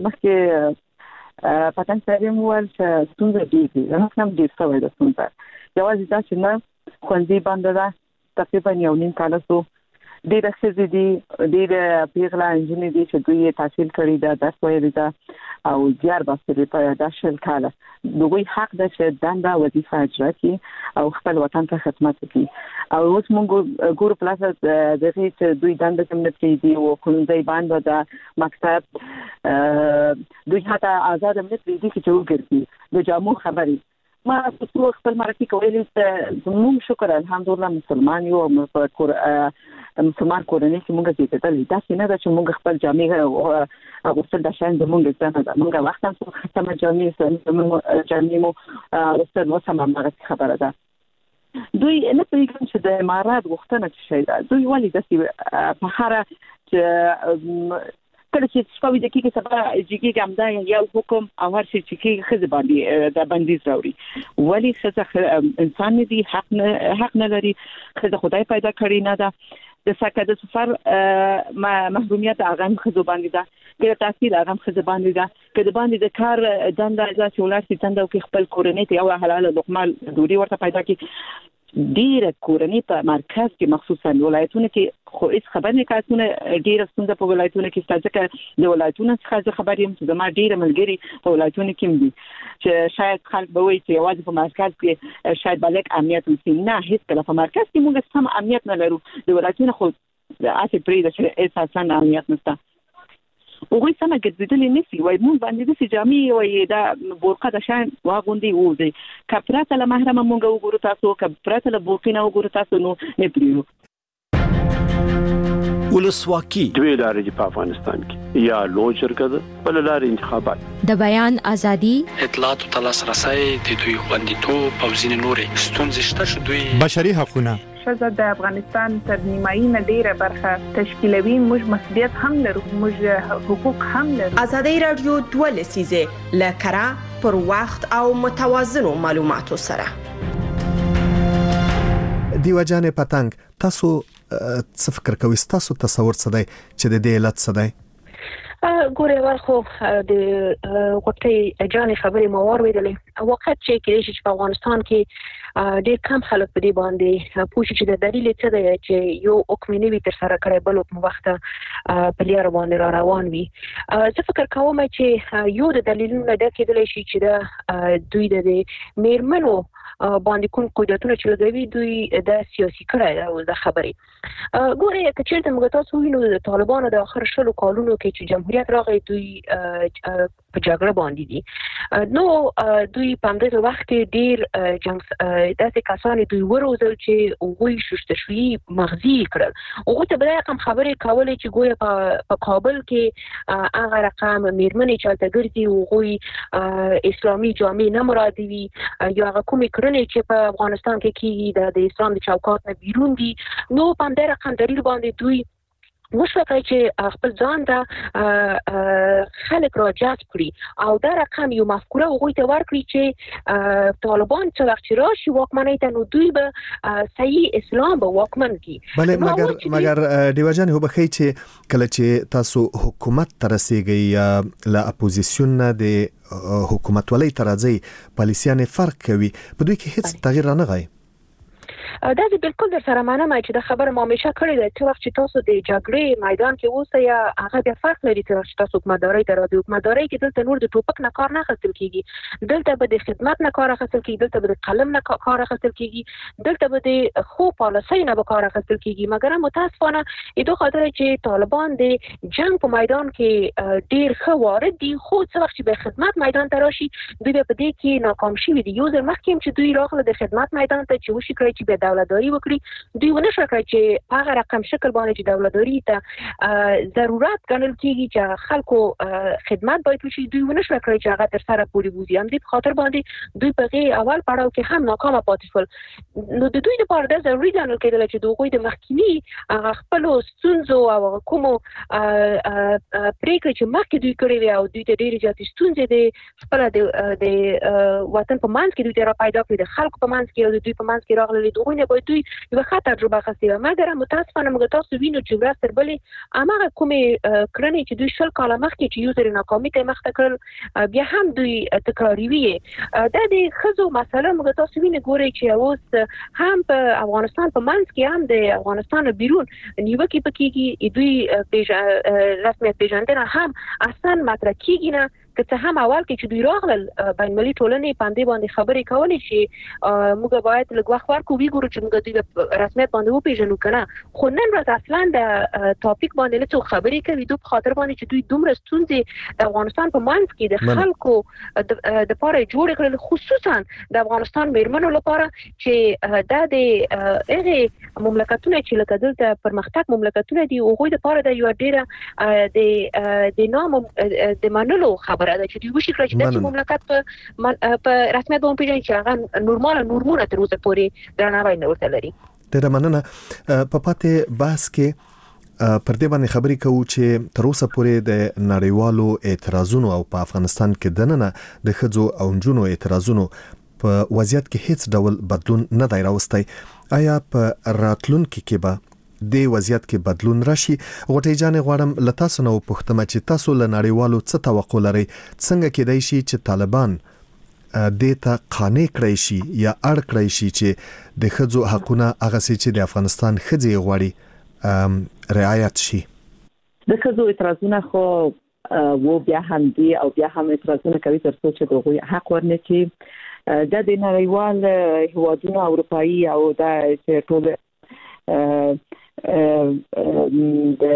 مخکې پتنګ صاحب وویل چې ستونزه ډېرې دي، زه هم ډېر شوی ده ستونزه، یوازې دا چې نه ښوونځي بند ده تقریبا یو نیم کال شو ډېر ښځې دي ډېر پیغله انجنې دي چې دوی تحصیل کړی ده درس ویلی ده او زیار باسي په دا شل کاله دوی حق ده چې دنده وظیفه اجرا کړي او خپل وطن ته خدمت وکړي او اوس موږ ګورو پلاسه د دې چې دوی دنده کوم نه کوي او ښوونځي باندې ده مکتب دوی حتی آزاد نه دي چې وګرځي د جامو خبري ما په خپل مرکه کولی چې زموږ شکر الحمدلله مسلمان یو په کور مسلمان کورنۍ کې موږ زیاتېدل دا څنګه ده چې موږ خپل جامې او خپل د شان زموږ ځنه ده موږ وخت هم څو ختمه جامې زموږ جامې مو او څه سم مرکه خبره ده دوی نه پیږم چې د امارات غوښتنه شي ده دوی ولې د په هر چې کله چې شپږ دقیقې سبا چې ګامدا یو حکم او هر شي چې خزه باندې د بندیز راوړي ولی خزه انسان دي حق نه حق نه لري خزه خدای پیدا کړی نه ده د سکه د سفر محرومیت هغه خزه باندې ده د تحصیل هغه خزه باندې ده کله باندې د کار دنده ځکه ولارتي دنده او خپل کورنۍ ته یو حلال لقمه دوری ورته پیدا کی ډیره کورنۍ په مرکز کې مخصوصا ولایتونو کې خو هیڅ خبر نه کاتونه ډیره ستونزه په ولایتونو کې ستاسو کې د ولایتونو څخه خبر یم چې زما ډیره ملګری په ولایتونو کې دي چې شاید خلک به وایي چې یوازې په مرکز کې شاید بلک امنیت وي نه هیڅ کله په مرکز کې موږ سم امنیت نه لرو د ولایتونو خو اته پرې د چې اساسا امنیت نشته وګورئ څنګه ګرځېدلې نسی وای مونږ باندې د سجامي وای دا بورقه د شان واغوندي وځي کپراته له محرم مونږ وګورو تاسو کپراته له بورقینه وګورو تاسو نو نه پریو ولسواکي دوی لارې په افغانستان کې یا لوجرګه ده بل لارې انتخابات د بیان ازادي اطلاعات او تلاسرسي د دوی خوندیتوب او ځینې نورې ستونزې شته چې دوی بشري حقوقونه شزه د افغانستان تر نیمایي نه ډیره برخه تشکیلوي موږ مسؤلیت هم لرو موږ حقوق هم لرو ازادي رادیو دوه لسیزه لکرا پر وخت او متوازن معلوماتو سره دیو جان پتنګ تاسو څه فکر کوئ تاسو تصور څه دی چې د دې علت څه دی ګوره ورخو د غوټي جانې خبرې مو اوریدلې وخت چې کې چې په افغانستان کې ډېر کم خلک په دې باندې پوښتنه چې د دلیل څه دی چې یو حکومتي تر سره کړی بل په وخت په لار باندې را روان وي زه فکر کوم چې یو د دلیلونو د کېدل شي چې د دوی د میرمنو باندې کوم قدرتونه چې لګوي دوی د سیاسي کړه او د خبرې ګوره کچېرته موږ تاسو وینو د طالبانو د اخر شلو کالونو کې چې جمهوریت راغی دوی په جګړه باندې دي نو دوی په همدې وخت کې ډیر جنگ داسې کسان دوی وروزل چې وګوي ششتشوي مغزي کړل او ته بل رقم خبرې کولې چې ګویا په کابل کې هغه رقم میرمنې چالت ګرځي وګوي اسلامي جامع نه مرادي وي یا هغه کومې کړنې چې په افغانستان کې کیږي د اسلام د چوکاټ نه بیرون دي نو په همدې رقم دلیل باندې دوی وشوکای چې خپل ځان ته خلک را جذب کړي او دا رقم یو مفکوره وګورئ ته ورکړي چې طالبان چې وخت راشي واکمنۍ ته نو دوی به صحیح اسلام به واکمن کی بله مګر مګر دیوجان هو بخی چې کله چې تاسو حکومت ترسيږي لا اپوزیسیون نه د حکومت ولې ترځي پالیسیانه فرق کوي په دوی کې هیڅ تغییر نه غي دا چې بالکل در سره معنی ما چې د خبره ما همیشه کړې ده چې وخت چې تاسو د جګړې میدان کې اوسئ یا هغه د فرق لري چې تاسو حکومتداري ته راځي حکومتداري کې دلته نور د ټوپک نه کار نه اخیستل کیږي دلته به د خدمت نه کار اخیستل کیږي دلته به د قلم نه کار اخیستل کیږي دلته به د خو پالیسۍ نه به کار اخیستل کیږي مګر متاسفانه ایدو خاطر چې طالبان د جنگ په میدان کې ډیر ښه وارد دي خو څه وخت چې به خدمت میدان ته راشي دوی په دې کې ناکام شي دي یو ځل مخکې چې دوی راغله د خدمت میدان ته چې وشي کړی چې به دولتداري وکړي دوی ونه شو کړی چې هغه رقم شکل باندې چې دولتداري ته ضرورت ګڼل کیږي چې خلکو خدمت باید وشي دوی ونه شو کړی چې هغه تر سره پوری بوزي هم دې خاطر باندې دوی په غي اول پړاو کې هم ناکام پاتې شول نو د دوی لپاره د ضروري ګڼل کېدل چې دوی د مخکینی هغه خپل ستونزو او کوم پریکړې چې مخکې دوی کړې وي او دوی ته ډېرې زیاتې ستونزې د خپل د وطن په منځ کې دوی ته را پیدا کړې د خلکو په منځ کې او دوی په منځ کې راغلي دوی ونه باید دوی یو ښه تجربه غوښتي مګر متاسفانه موږ تاسو وینو چې ورځ تر بلې هغه کومې کړنې چې دوی شل کاله مخکې چې یو ځل ناکامي ته مخ ته کړل بیا هم دوی تکراری وي د دې خزو مسله موږ تاسو وینو ګوري چې اوس هم په افغانستان په منځ کې هم د افغانستان بیرون نیوکه پکېږي دوی پیژ رسمیت پیژندنه هم اصلا مطرح کیږي نه که څه هم اول کې چې دوی راغلل بین المللي ټولنې باندې باندې خبرې کولې چې موږ باید لږ وخت ورکړو وګورو چې موږ دوی رسمیت باندې وپیژنو کنه خو نن ورځ اصلا د ټاپک باندې له څه خبرې کوي دوی په خاطر باندې چې دوی دومره ستونزې د افغانستان په منځ کې د خلکو د پاره جوړ کړل خصوصا د افغانستان میرمنو لپاره چې د دې هغه مملکتونه چې لکه دلته پرمختګ مملکتونه دي او غوې د پاره د یو ډیره د د نام د منلو خبر راځي چې دوی وشي کړی چې د مملکت په په رسمیت باندې پیژني چې هغه نورمال نورمونه تر اوسه پورې درناوی نه ورته لري. ډېره مننه. په پاتې بحث کې پر دې باندې خبرې کوو چې تر اوسه پورې د نړیوالو اعتراضونو او په افغانستان کې دننه د ښځو او نجونو اعتراضونو په وضعیت کې هیڅ ډول بدلون نه دی راوستی. آیا په راتلونکي کې به د وضعیت کې بدلون راشي؟ غوټۍ جان غواړم له تاسو نو پوښتنه چې تاسو له نړیوالو څه توقع لرئ؟ څنګه کېدای شي چې طالبان د ته قانع کړی شي یا اړ کړی شي چې د ښځو حقونه هغه چې د افغانستان ښځې غواړي رعایت شي؟ د ښځو اعتراضونه خو وو بیا هم دي او بیا هم اعتراضونه کوي تر څو چې دغوی حق ورنه چې د نړیوال هیوادونو اروپایي او د ټول د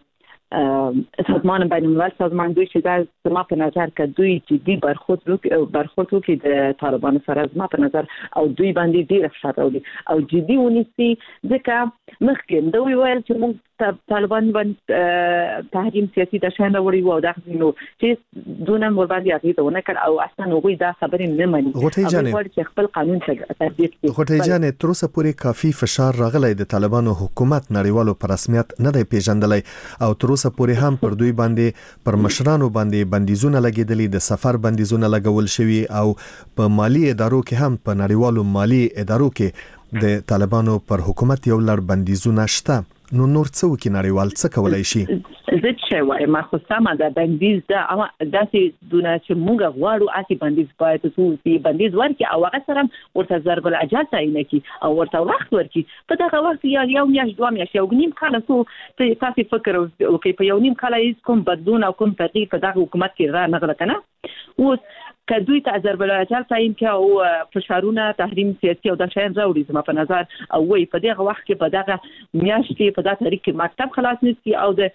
سازمان بین الملل سازمان دوی چې دا زما په نظر کې دوی جدي برخورد وکړي برخورد وکړي د طالبانو سره زما په نظر او دوی باندې ډیر فشار راوړي او جدي ونیسي ځکه مخکې دوی ویل چې موږ طالبان باندې تحریم سیاسي د شان وړي وو دا نو چې دونه مور باندې اغیزه ونه کړ او اصلا هغه دا خبرې نه مني. غوټۍ جان چې خپل قانون ته تطبیق کړي. غوټۍ جان تر اوسه پورې کافي فشار راغلی د طالبانو حکومت نړیوالو پر رسمیت نه دی پیژندلی او تر اوسه پورې هم پر دوی باندې پر مشرانو باندې بندیزونه لګیدلي د سفر بندیزونه لګول شوي او په مالی ادارو کې هم په نړیوالو مالی ادارو کې د طالبانو پر حکومت یو لړ بندیزونه شته. نو نور څه وکړي نړیوال څه کولای شي؟ زه چې وایم ما خو سمه ده بندیز ده اما داسې دونه چې موږ غواړو اسی بندیز باید څه بندیز ورکړي او هغه سره ورته ضرب الاجل تعیین کړي او ورته وخت ورکړي په دغه وخت یا یو میاشت دوه میاشتې یو نیم کال څو تاسو فکر وکړئ په یو نیم کال هیڅ کوم بدلون او کوم تغییر په دغه حکومت کې را نغله کنه اوس کدوې ته ضرب الاجل تعیین کړي او فشارونه تحریم سیاسي او د شاین راوړي زما په نظر او وای په دغه وخت کې په دغه میاشت کې په دغه تاریخ کې مکتب خلاص نشي او د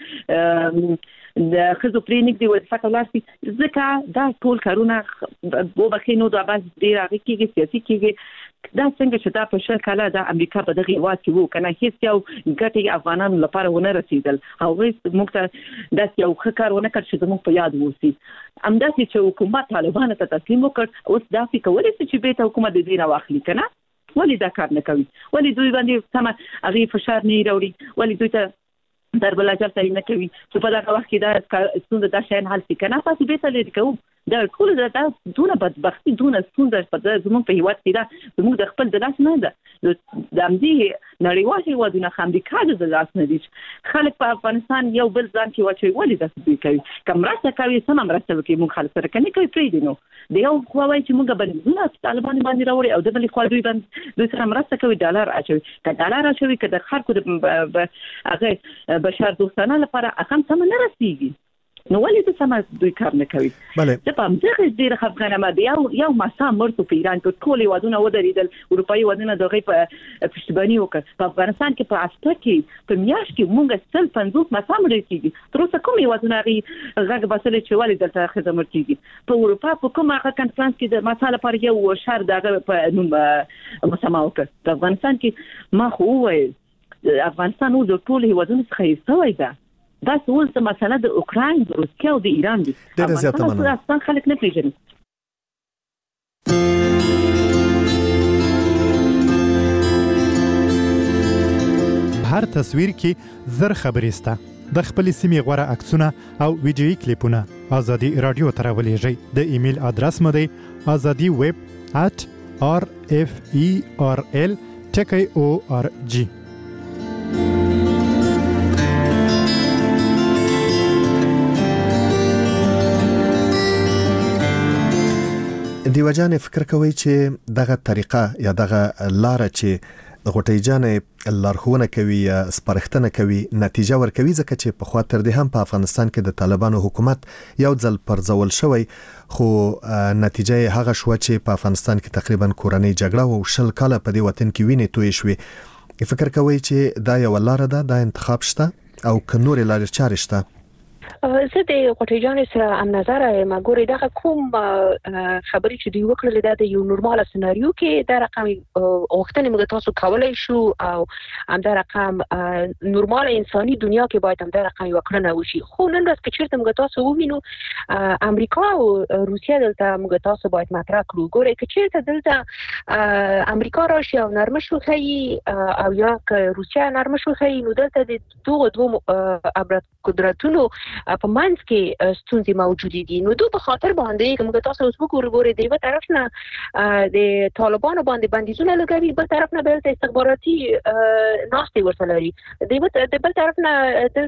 د خزو پرینګ دی وظیفه کولای ځکه دا ټول کارونه وبخینو د باز ډیر هغه کېږي سیاسي کېږي دا څنګه چې دا په شل کاله د امریکا په دغه هیواد کې وو کنه هیڅ یو ګټي افغانانو لپاره ونه رسیدل او هیڅ موږ ته داس یو ښه کار ونه کړ چې موږ په یاد ووسی امداسي چې حکومت طالبانو ته تسلیم وکړ اوس دا فکر کولای چې به ته حکومت د دینه واخلي کنه ولی دا کار نه کوي ولی دوی باندې سم هغه فشار نه راوړي ولی دوی ته ضرب الاجل تعیین نه کوي چې په دغه وخت کې دا ستونزه د شاین حل شي کنه تاسو به تل لري کوم دا ټول دا دونه بدبختی دونه ستونزه په زموږ په هیواد کې دا زموږ د خپل د لاس نه ده د امدی نړیوال هیوادونه امریکا د لاس نه دي خلک په افغانستان یو بل ځان کې واچوي ولې دا څه کوي کوم راځه کوي سم راځه کوي موږ خلک سره کني کوي پری دي نو دی یو خو وایي چې موږ باندې طالبان باندې راوړي او د بل خو دوی باندې دوی سره راځه کوي ډالر اچوي کله ډالر اچوي کله خلکو د هغه بشر دوستانه لپاره اخم سم نه رسیږي نو ولې د سم دوی کار نه کوي بله په دغه ډیره خبرونه ما دی یو یو مسا مرته په ایران کې ټول ودونه ودرېدل اروپאי ودونه دغه په پښتبانی وکړ په افغانستان کې په استه کې په میاش کې مونږ سل پنځوس مسا مړ کېږي تر اوسه کومې ودونه غي غږ بسل چې ولې دلته خدمت کېږي په اروپا په کومه کنفرانس کې د مساله پر یو شهر دغه په نوم مسما وکړ په افغانستان کې ما خو وای افغانستان او د ټول ودونه څخه یې ده دا څول څه مسله د اوکراین د روسیا او د ایران دي ډېر زیاته مننه افغانستان خلک نه پیژني هر تصویر کې زر خبرې سته د خپل سیمې غوړه عکسونه او ویډیويي کلیپونه ازادي رادیو ته راولېږئ د ایمیل ادرس مو دی azadi web at r f e r l ټکی او آر جی. دیو جان فکر کوي چې دغه طریقه یا دغه لار چې غټی جان لارښوونه کوي یا سپارښتنه کوي نتیجه ورکوي، ځکه چې په خوا تر دې هم په افغانستان کې د طالبانو حکومت یو ځل پرځول شوی، خو نتیجه هغه شو چې په افغانستان کې تقریبا کورنۍ جګړه او شل کاله په دې وطن کې وینې توی شوې. فکر کوي چې دا یو لار ده، دا انتخاب شته او که نور لارې چارې شته؟ زه د غټی جان سره ام نظر یم. ګوري دا کوم خبرې چې دی وکړل دا د یو نورمال سناریو کې دا رقم وختنه موږ تاسو کولای شو او ام دا رقم نورمال انساني دنیا کې باید ام دا رقم وکړنه وشي. خو نن ورځ کې چیرته موږ تاسو ووینو امریکا او روسیا دلته موږ تاسو باید مطرح کړو. ګوري کې چیرته دلته امریکا راشي او نرم شو خي او یا که روسیا نرم شو خي، نو دلته د دوه دوه ابرد قدرتونو په منځ کې ستونزې موجود دي. نو دوی په خاطر باندې کوم تاسو اوس وګورئ ګورئ دی په طرف نه د طالبانو باندې بندیزونه لګوي، بل طرف نه بل استخباراتي ناستي ورسره لري، دی په بل طرف نه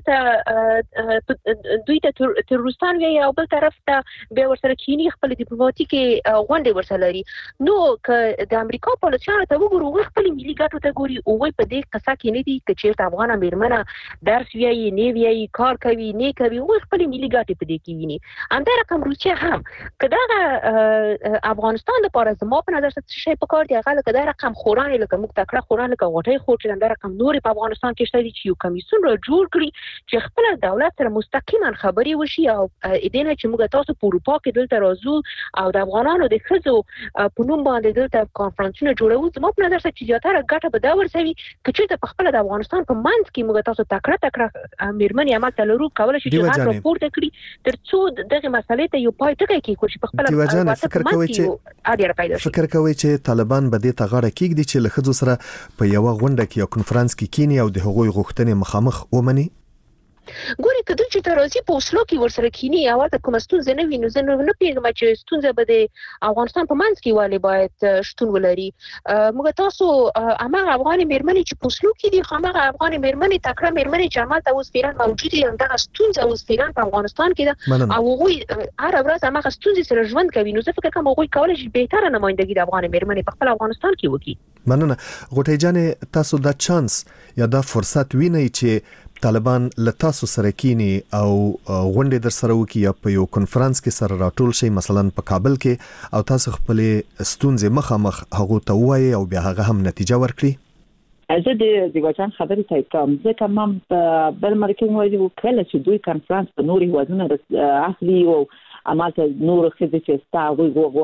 دلته دوی ته تروریستان وی او بل طرف ته به ورسره کینی خپل ډیپلوماټیکي غونډې ورسره لري. نو ک د امریکا پالیسیانو ته وګورو خپل ملي ګټو ته ګوري او وای په دې قصه کې نه دي چې چیرته افغان میرمنه درس ویایي نه ویایي کار کوي نه کوي او خپل ملي ګټې په دې کې ویني. همدا رقم روسیا هم کدا افغانستان لپاره زموږ په نظر څه شي په کار دی هغه کدا رقم خورانه لکه موږ تکړه خورانه لکه غټي خور چې همدا رقم نور په افغانستان کې شته چې یو کمیسیون را جوړ کړي چې خپل دولت سره مستقیما خبري وشي او اېدنه چې موږ تاسو په اروپا کې دلته راځو او د افغانانو د خزو په نوم باندې دلته کانفرنسونه جوړو. زموږ په نظر چې زیاتره ګټه به دا ورسوي چې په خپل د افغانستان په منځ کې موږ تاسو تکړه تکړه میرمنې عمل تلرو کولای شي چې راپورته کړي ترڅو دغه مسلې ته یو پای ټکی کې چې په خپل فکر کوي چې فکر کوي چې طالبان به دې تغاړه کېږي چې له خزو سره په یو غونډه کې یو کنفرانس کې کینی او د هغوی غوښتنې مخامخ ومني. ګوري کله چې ترازی په اوسلو کې ورسره کینی او د کوم ستونزې نه ویني، زه نه پیغام چې ستونزه به د افغانستان په منځ کې والی باید شتون ولري. موږ تاسو امغه افغان میرمنې چې په اوسلو کې دي، هغه افغان میرمنې تکړه میرمنې چې عمل ته اوس پیران موجود دي، دا ستونزه اوس پیران په افغانستان کې ده او هغه هر ورځ هغه ستونزې سره ژوند کوي. نو زه فکر کوم هغه کولای شي بهتره نمائندګي د افغان میرمنې په خپل افغانستان کې وکړي. مننه. غټی جان تاسو دا چانس یا دا فرصت وینئ چې طالبان له تاسو سره کینی او غونډې در سره وکي یا په یو کنفرانس کې سره راټول شي، مثلا په کابل کې، او تاسو خپل ستونزې مخامخ هغه ته وایي او بیا هغه هم نتیجه ورکړي؟ زه د دیوچان خبرې ته کوم ځکه ما بل مرکز وایي وکړل چې دوی کنفرانس په نوري وادونه اخلي او اماته نور خدای چې ستاسو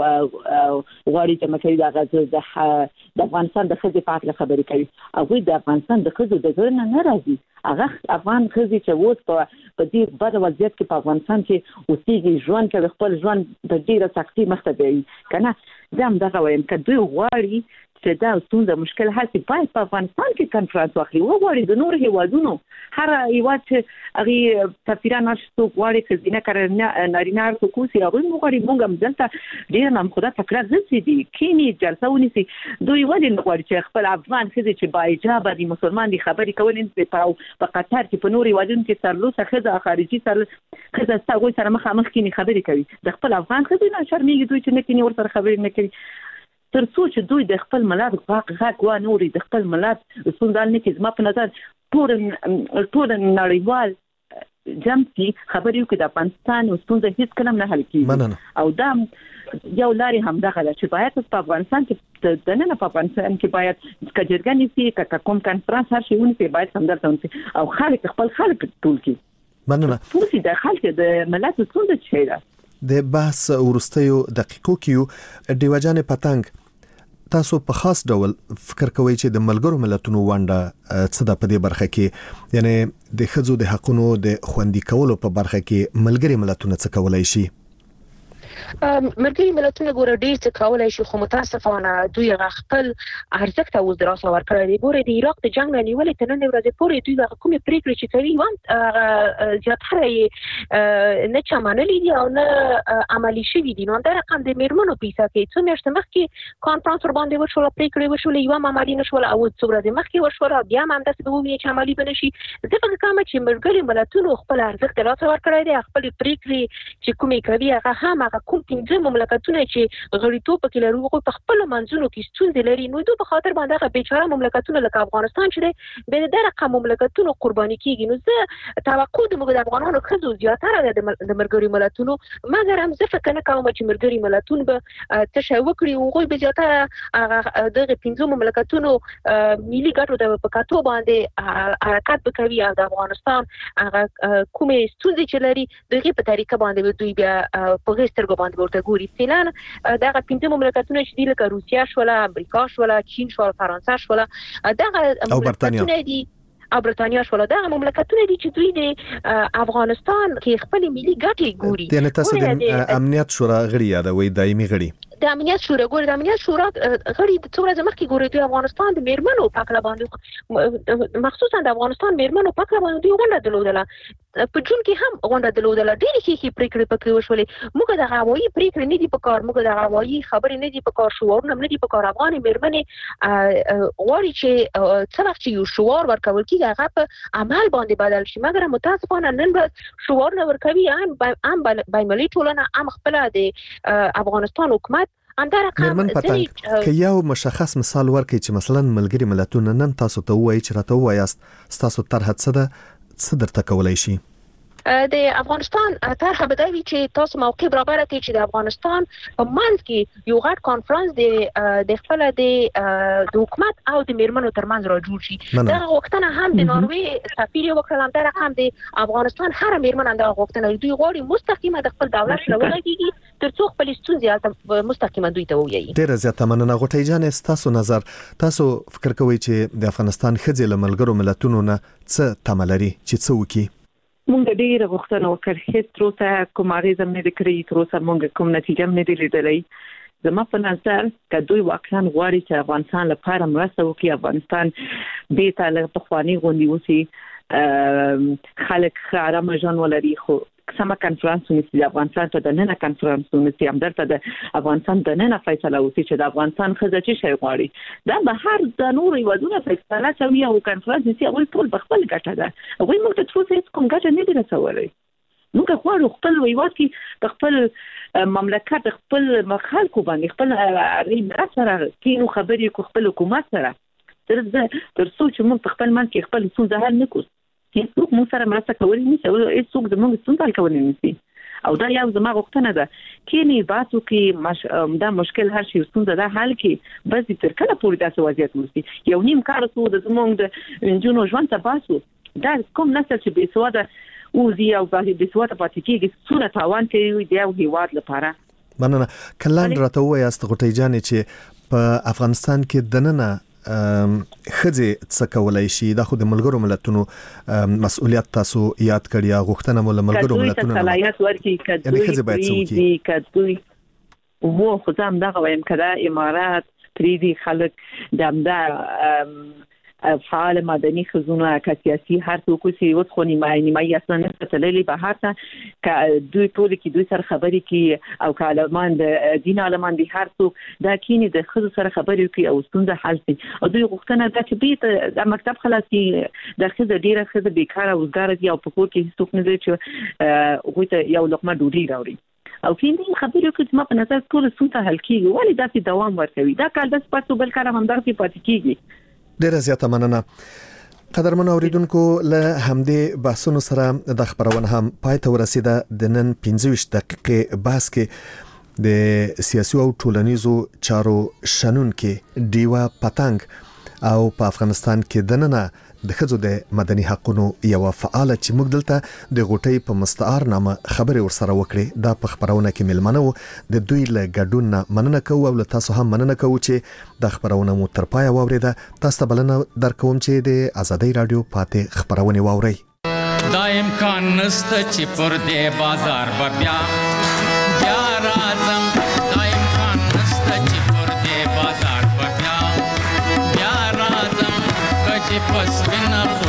غواړي چې مکه دا غږ د افغانستان د خدای په اړه خبرې کوي. هغه د افغانستان د خدای د ځنه نه راځي. هغه افغان خدای چې ووت په دې بده وضعیت کې په افغانستان کې اوسېږي، ژوند کوي، خپل ژوند د ډیره سختي مخته دی کنه. زم دغه وایم چې دوی غواړي چې دا ستونزه مشکل هڅه باید په افغانستان کې کنفرانس واخلي. وګورئ د نور هیوادونو هر هیواد چې هغه سفیران نشته غواړي چې دینه کارنه نارینه ارتو کوسي هغه موږ موږ هم دلته ډیر نام خدا تکرار زسي دي کینی جلسه ونیسي. دوی ولې نه غواړي چې خپل افغان خزي چې باجابه دي مسلمان دي خبرې کولې په قطر کې په نور هیوادونو کې سرلوسه خزه خارجي سر خزه ستاسو سره مخامخ کینی خبرې کوي. د خپل افغان خزي نه شرمېږي دوی چې نه کینی ور سره خبرې نه کوي. ترڅو چې دوی د خپل ملت غاق غاق و نوري د خپل ملت سوندال نه کې زما په نظر ټول ټول نړیوال جمعي خبرې کوي د افغانستان او ستونزې هیڅ کلم نه حل کیږي. او دا یو لاري هم دغه چې باید په افغانستان کې د نن په افغانستان کې باید کجرګنی سي ک کوم کنفرانس هر شي ونی باید همدلته ونی او خلک خپل خلک ټول کی. مننه. ټول د خلک د ملت ستونزې شي ده. د بحث ورستیو دقیقو کې دیوجان پتنګ تاسو په خاص ډول فکر کوئ چې د ملګرو ملتونو ونډه څه ده په دې برخه کې، یعنی د ښځو د حقونو د خوندي کولو په برخه کې ملګري ملتونه څه کولای شي؟ مرګي ملتونه ګوره ډیر څه کولای شي خو متاسفانه دوی خپل ارزښت او دراسه ورکړي دي. ګوره د عراق د جنگ نیولې تر نن ورځې پورې دوی کومې پریکړې چې کوي وان زیاتره نه چمنلې دي او نه عملی شوي دي. نو دا رقم د میرمنو پیسه کې څو میاشتې مخکې کانفرنس ور باندې وشول، پریکړې وشول، یو عملی نشول او څو ورځې مخکې وشول بیا هم داسې به وي چې عملی بنشي. زه فکر کوم چې مرګي ملتونه خپل ارزښت دراسه ورکړي دي، خپل پریکړې چې کومې کوي هغه هم هغه کوم پنځه مملکتونه چې غړیتوب پکې لري هغه په خپل منځونو کې ستونزې لري. نو دوی په خاطر باندې هغه بیچاره مملکتونه لکه افغانستان چې دی به د رقم مملکتونو قرباني کیږي. نو زه توقع د موږ د افغانانو خزو زیاتره د مرګري ملتونو، مګر هم زه فکر نه کوم چې مرګري ملتون به تشه وکړي او هغه به زیاتره هغه دغه پنځه مملکتونو ملي ګټو د پکاتو باندې حرکت وکوي او د افغانستان هغه کومې ستونزې چې لري دغه په طریقه باندې دوی بیا په غیسترګو باندې ورته ګوري. فعلا دغه پنځه مملکتونه چې دي لکه روسیا شول، امریکا شول، چین شول، فرانسه شول، دغه مملکتونه دي او برتانیا شول، دغه مملکتونه دي چې دوی د افغانستان کې خپل ملي ګټې ګوري. د تاسو د امنیت شورا غړي یادوي، دایمي غړي د امنیت شورا ګوري. د امنیت شورا غړي د څو ورځې مخکې ګوري د افغانستان د میرمنو په اړه باندې مخصوصا د افغانستان میرمنو په اړه باندې غونډه درلودله. په جون کې هم غونډه درلودله، ډېرې ښې پریکړې پکې وشولې. موږ د هوایي پریکړې نه دي په کار، موږ د هوایي خبرې نه دي په کار، شعارونه نه دي په کار. افغان میرمنې غواړي چې څه وخت چې یو شعار ورکول کېږي هغه په عمل باندې بدل شي. مګر متاسفانه نن ورځ شعارونه ورکوي هم بین‌المللي ټولنه هم خپل د افغانستان حکومت میرمن پتنګ که یو مشخص مثال ورکړي چې مثلا ملګری ملتونه نن تاسو ته وایي چې راته وایاست تاسو طرح څه ده څه درته کولای شي؟ د افغانستان طرح به دا وي چې تاسو موقع برابر کړئ چې د افغانستان په منځ کې یو غټ کانفرنس د د خپل د حکومت او د میرمنو ترمنځ را جوړ شي. دا غوښتنه هم د ناروې سفیر وکړل، هم دا هم د افغانستان هر میرمن دا غوښتنه دوی غواړي مستقیمه د خپل دولت لپاره کیږي ترڅو خپل ستونزې مستقیمه دوی ته ووایي. ډیره زیاته مننه. غوټۍ جان، تاسو نظر، تاسو فکر کوئ چې د افغانستان خځې له ملګرو ملتونو نه څه تمه لري چې څه وکړي؟ مونږ ډېر غوښتنه وکړه، هیڅ تر اوسه کوم اغېزه نه کړې، تر اوسه مونږ کوم نتیجه نه دی لیدلې. زما په نظر که دوی واقعا غواړي چې افغانستان لپاره مرسته وکړي، افغانستان بیرته له پخواني غوندې اوسي، خلک ښه ارامه ژوند ولري، خو سمه کنفرانس ونیسي، د افغانستان ته د ننه کنفرانس ونیسي، همدلته د افغانستان د ننه فیصله وشي چې د افغانستان ښځه څه شی غواړي. دا به هر د نورو هیوادونو فیصله کوي او کنفرانس نیسي، هغوی ټول په خپل ګټه ده. هغوی موږ ته تر اوسه هېڅ کوم ګټه نه دي رسولی. موږ غواړو خپل هیواد کې د خپل مملکت د خپل خلکو باندې خپل ملت سره کینو خبرې کو، خپل حکومت سره تر څو چې موږ په خپل منځ کې خپل ستونزه حل نه کړو. هیڅوک موږ سره مرسته کولی نشي او هیڅوک زموږ ستونزه حل کولی نشي. او دا یو زما غوښتنه ده کینی باسو کې مش... دا مشکل هر شي ستونزه ده حل کې، بس تر کله پورې داسې وضعیت وسی یو نیم کار سو د زموږ د انجونو ژوند ته باسو. دا کوم نسل چې بې سواده اوزي او بې سواده پاتې کېږي څونه تاوان کوي د یو هیواد لپاره. مننه. کلان راته وایاست غوټۍ جانې چې په افغانستان کې دننه خځې څه کولای شي؟ دا خو د ملګرو ملتونو مسؤلیت تاسو یاد کړی، غوښتنه مو له ملګرو ملتونو صلاحیت ورکړي کډوي خځې باید څه وکړي؟ کډوي وو خو ځم دغه وایم کړه امارات پریدي خلک د همدا فعال مدني خزونه که سیاسي هر څوک چې اوس خو نیمه نیمه اصلا نه تللی به هر څه که دوی ټول کې دوی سره خبرې کوي او که عالمان د دین عالمان دي هر څوک دا کینی د خزو سره خبرې کوي او ستونزه حل شي. او دوی غوښتنه ده چې بیت د مکتب خلاصي د خزه ډیره خزه بیکاره وزګار دي او په کور کې هیڅوک نه دی چې هغوی ته یو لقمه ډوډۍ راوړي. او کیندې خبرې کوي چې ما په نظر ټول ستونزه حل کیږي، ولې داسې دوام ورکوي؟ دا کال د سپارتو بل کار هم دغه پاتې کیږي. ډیره زیاته مننه. قدرمن اوریدونکو، له همدې بحثونو سره د خبرونه هم پای ته ورسیده. د نن پنځه ویشت دقیقې بحث کې د سیاسي او ټولنیزو چارو شنونکې ډیوا پتنګ او په افغانستان کې دننه د ښځو د مدني حقوقو یو فعال چې موږ دلته د غوټۍ په مستعار نامه خبرې ورسره وکړې. دا په خبرونه کې ملمنه وو. د دوی له ګډون نه مننه کوو او له تاسو هم مننه کوو چې د خبرونه مو تر پایه واوریده. تاسو ته بلنه درکوم چې د آزادۍ رادیو پاتې خبرونه واورئ. دا امکان نشته چې پر دې بازار بیا بیا راځم دایم خان نسته چې پر دې بازار په بیا بیا راځم که چې پس وینه